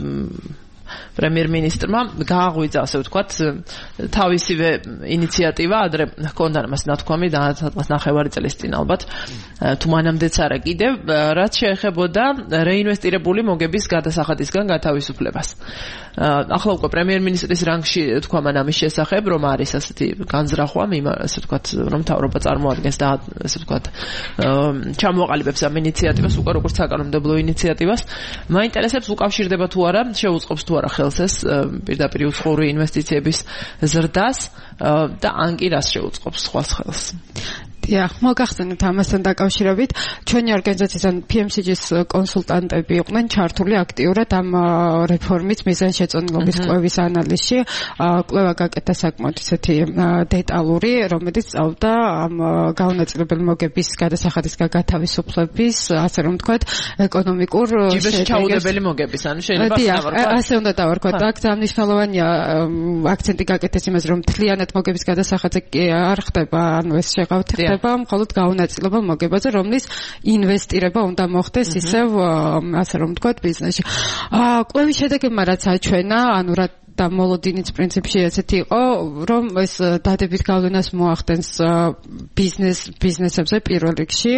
Speaker 4: პრემიერ-მინისტრმა გააღვიძა, ასე ვთქვათ, თავისივე ინიციატივა, ადრე ჰქონდა მას ნათქვამი და სადღაც ნახევარი წლის წინ ალბათ, თუ მანამდეც არა კიდევ, რაც შეეხებოდა რეინვესტირებული მოგების გადასახადისგან გათავისუფლებას. ახლა უკვე პრემიერ-მინისტრის რანგში თქვა მან ამის შესახებ, რომ არის ასეთი განზრახვა, ასე ვთქვათ, რომ მთავრობა წარმოადგენს და ასე ვთქვათ, ჩამოაყალიბებს ამ ინიციატივას, უკვე როგორც საკანონმდებლო ინიციატივას. მაინტერესებს უკავშირდება თუ არა, შეუწყობს თუ არა ხელს ეს პირდაპირ უცხოური ინვესტიციების ზრდას და ან კი რას შეუწყობს სხვას ხელს.
Speaker 5: დიახ, მოგახსენებთ ამასთან დაკავშირებით, ჩვენი ორგანიზაციიდან P M C G-ის კონსულტანტები იყვნენ ჩართული აქტიურად ამ რეფორმის მიზანშეწონილობის კვლევის ანალიზში. კვლევა გაკეთდა საკმაოდ ისეთი დეტალური, რომელიც სწავლდა ამ გაუნაწილებელი მოგების გადასახადისგან გათავისუფლების, ასე რომ ვთქვათ, ეკონომიკურ
Speaker 4: ჯიბეში ჩაუდებელი მოგების, ანუ შეიძლება
Speaker 5: დავარქვათ. ასე უნდა დავარქვათ. აქ ძალიან მნიშვნელოვანია აქცენტი გაკეთდეს იმაზე, რომ მთლიანად მოგების გადასახადზე არ ხდება, ანუ ეს შეღავთ მხოლოდ გაუნაწილებელ მოგებაზე, რომლის ინვესტირება უნდა მოხდეს ისევ, ასე რომ ვთქვათ, ბიზნესში. კვლევის შედეგებმა რაც აჩვენა, ანუ რა და მოლოდინიც პრინციპში ესეთი იყო, რომ ეს დადებით გავლენას მოახდენს ბიზნეს ბიზნესებზე პირველ რიგში.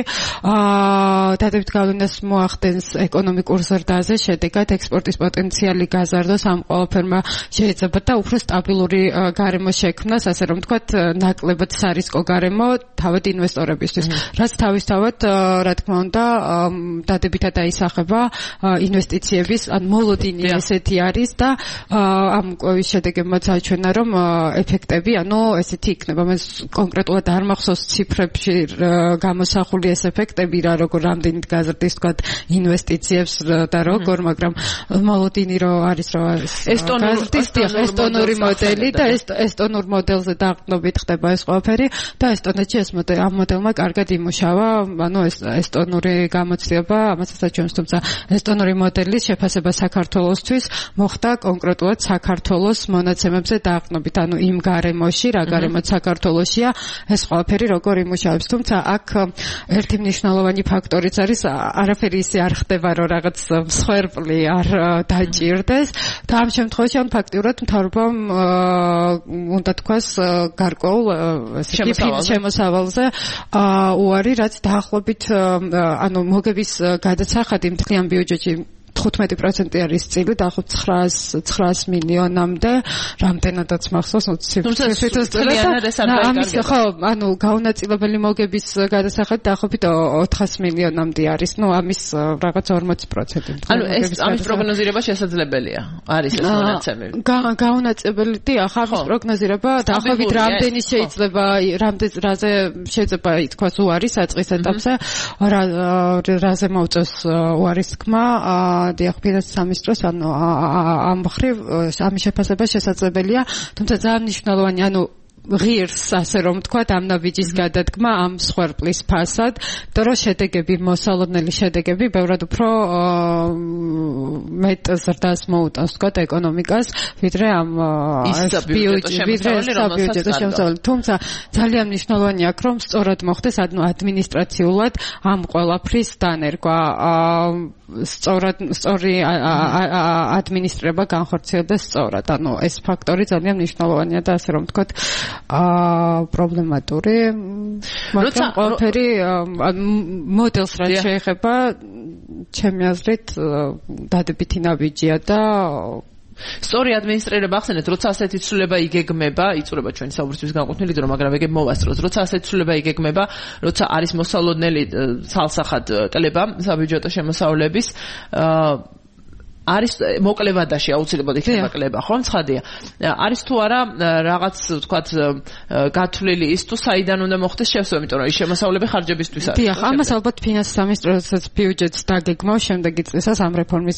Speaker 5: დადებით გავლენას მოახდენს ეკონომიკურ ზრდაზე, შედეგად ექსპორტის პოტენციალი გაზარდოს, ამ ყველაფერმა შეიძლება და უფრო სტაბილური გარემო შექმნას, ასე რომ ვთქვათ, ნაკლებად სარისკო გარემო თავად ინვესტორებისთვის. რაც თავისთავად, რა თქმა უნდა, დადებითად აისახება ინვესტიციების, ან მოლოდინი ესეთი არის და ამ კვლევის შედეგებმაც აჩვენა, რომ ეფექტები, ანუ ესეთი იქნება. მას კონკრეტულად არ მახსოვს ციფრებში გამოსახული ეს ეფექტები, რა როგორ რამდენით გაზრდის თქვათ ინვესტიციებს და როგორ, მაგრამ მოლოდინი რო არის, რომ ესტონური მოდელი და ესტონურ მოდელზე დაყრდნობით ხდება ეს ყველაფერი და ესტონეთში ეს მოდელი ამ მოდელმა კარგად იმუშავა, ანუ ეს ესტონური გამოცდილება ამასაც აჩვენებს, თუმცა ესტონური მოდელის შეფასება საქართველოსთვის მოხდა კონკრეტულად საქართველოს მონაცემებზე დაყრდნობით, ანუ იმ გარემოში, რა გარემოც საქართველოსია, ეს ყველაფერი როგორ იმუშავებს. თუმცა აქ ერთი მნიშვნელოვანი ფაქტორიც არის, არაფერი ისე არ ხდება, რომ რაღაც მსხვერპლი არ დაჭირდეს და ამ შემთხვევაში ან ფაქტიურად მთავრობამ უნდა თქვას გარკვეულ შემოსავალზე უარი, რაც დაახლოებით, ანუ მოგების გადასახადი მთლიან ბიუჯეტში თხუთმეტი პროცენტი არის წილი, დაახლოებით ცხრაას მილიონამდე, რამდენადაც მახსოვს, ამის ხო, ანუ გაუნაწილებელი მოგების გადასახადი დაახლოებით ოთხას მილიონამდე არის, ну, ამის რაღაც ორმოცი პროცენტი.
Speaker 4: ანუ ეს ამის პროგნოზირება შესაძლებელია, არის ეს მონაცემები.
Speaker 5: გაუნაწილებელი, დიახ, ამის პროგნოზირება დაახლოებით რამდენი შეიძლება, რამდენ რაზე შეიძლება ითქვას უარის საწყის ეტაპზე, რაზე მოუწევს უარის თქმა, დიახ, ფინანსის სამინისტროს, ანუ ამ მხრივ ამის შეფასება შესაძლებელია, თუმცა ძალიან მნიშვნელოვანი, ანუ ღირს, ასე რომ ვთქვათ, ამ ნაბიჯის გადადგმა ამ მსხვერპლის ფასად, იმიტომ რომ შედეგები, მოსალოდნელი შედეგები ბევრად უფრო მეტ ზრდას მოუტანს, ვთქვათ, ეკონომიკას, ვიდრე ამ საბიუჯეტო შემოსავალი. თუმცა ძალიან მნიშვნელოვანია აქ, რომ სწორად მოხდეს, ანუ ადმინისტრაციულად ამ ყველაფრის დანერგვა, სწორად სწორი ადმინისტრება განხორციელდეს სწორად. ანუ ეს ფაქტორი ძალიან მნიშვნელოვანია და ასე რომ ვთქვათ, აა პრობლემატური, მაგრამ ყველაფერი მოდელს რაც შეეხება, ჩემი აზრით, დადებითი ნაბიჯია და
Speaker 4: სწორი ადმინისტრირება ახსენეთ, როცა ასეთი ცვლილება იგეგმება, იწურება ჩვენი საუბრისთვის განკუთვნილი დრო, მაგრამ ეგ მოვასწროთ, როცა ასეთი ცვლილება იგეგმება, როცა არის მოსალოდნელი ცალსახად კლება საბიუჯეტო შემოსავლების, არის მოკლევადაში აუცილებლად იქნება კლება, ხო, ცხადია. არის თუ არა რაღაც, ვთქვათ, გათვლილი ის თუ საიდან უნდა მოხდეს შევსება, იმიტომ რომ ის შემოსავლები ხარჯებისთვის არის.
Speaker 5: დიახ, ამას ალბათ ფინანსის სამინისტროსაც ბიუჯეტს დაგეგმავს შემდეგი წლისას ამ რეფორმის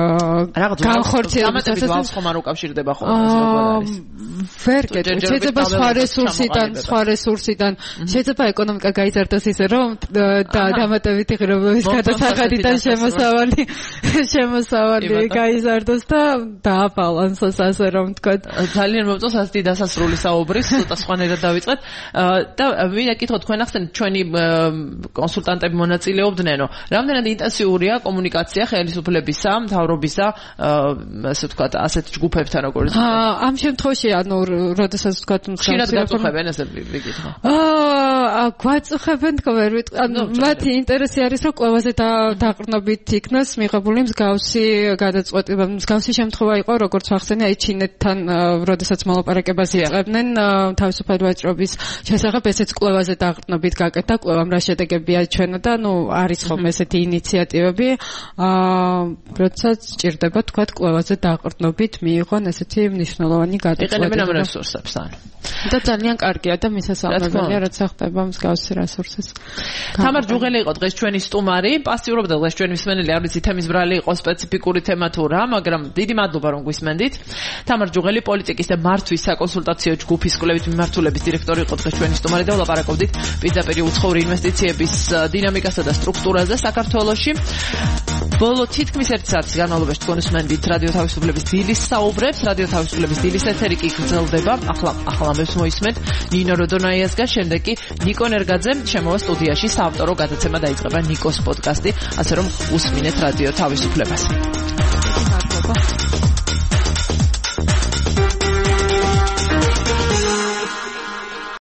Speaker 5: განხორციელებისას.
Speaker 4: ამატებით ხომ არ უკავშირდება ხოლმე ეს როგორ არის.
Speaker 5: ვერ გეტყვით, შეიძლება სხვა რესურსიდან, სხვა რესურსიდან, შეიძლება ეკონომიკა გაიზარდოს ისე, რომ დამატებითი ღირებულების გადასახადიდან შემოსავალი შემოსავალი გაიზარდოს და დააბალანსოს, ასე რომ ვთქვათ.
Speaker 4: ძალიან მომწონს ასეთი დასასრული საუბრის, ცოტა სხვანაირად დავიწყეთ. და მინდა გითხოთ, თქვენ ახსენეთ, ჩვენი კონსულტანტები მონაწილეობდნენო. რამდენად ინტენსიურია კომუნიკაცია ხელისუფლებისა, მთავრობისა, ასე ვთქვათ, ასეთ ჯგუფებთან, როგორც
Speaker 5: ამ შემთხვევაში, ანუ, როდესაც ვთქვათ,
Speaker 4: ხშირად გაწუხებენ, ესე ვიგითხო.
Speaker 5: აა, გვაწუხებენ, თქო, ვერ ვიტყვი. ანუ, მათი ინტერესი არის, რომ ყველაზე დაყრდნობით იქნას მიღებული მსგავსი გადაწყვეტილება. მსგავსი შემთხვევა იყო, როგორც ახსენე, აი ჩინეთთან, როდესაც მოლაპარაკებას იწყებდნენ თავისუფლად ვაჭრობის შესახებ, ესეც კვლევაზე დაყრდნობით გაკეთდა, კვლევამ რა შედეგები აჩვენა და ნუ არის ხოლმე ესეთი ინიციატივები, აა, როდესაც ჭირდება, თქვათ, კვლევაზე დაყრდნობით მიიღონ ესეთი მნიშვნელოვანი გადაწყვეტილება.
Speaker 4: იყენებენ ამ რესურსებს, ანუ.
Speaker 5: და ძალიან კარგია და მისასალმებელია, როცა ხდება მსგავსი რესურსის.
Speaker 4: თამარ ჯუღელი იყო დღეს ჩვენი სტუმარი, პასიურობდა დღეს ჩვენი მსმენელი, არ ვიცი თემის ბრალი იყო სპეციფიკური თემა თუ რა, მაგრამ დიდი მადლობა რომ გვისმენდით. თამარ ჯუღელი პოლიტიკის და მართვის საკონსულტაციო ჯგუფის კვლევით მიმართულების დირექტორი იყო დღეს ჩვენი სტუმარი და ვლაპარაკობდით პირდაპირ უცხოური ინვესტიციების დინამიკასა და სტრუქტურაზე საქართველოში. ბოლო თითქმის ერთი საათის განმავლობაში თქვენ უსმენდით რადიო თავისუფლების დილის საუბრებს, რადიო თავისუფლების დილის ეთერი კი გრძელდება. ახლა ახლა ამებს მოისმენთ ნინო როდონაიასგან, შემდეგ კი ნიკო ნერგაძე შემოვა სტუდიაში, საავტორო გადაცემა დაიწყება ნიკოს პოდკასტი, ასე რომ უსმინეთ რადიო თავისუფლებას.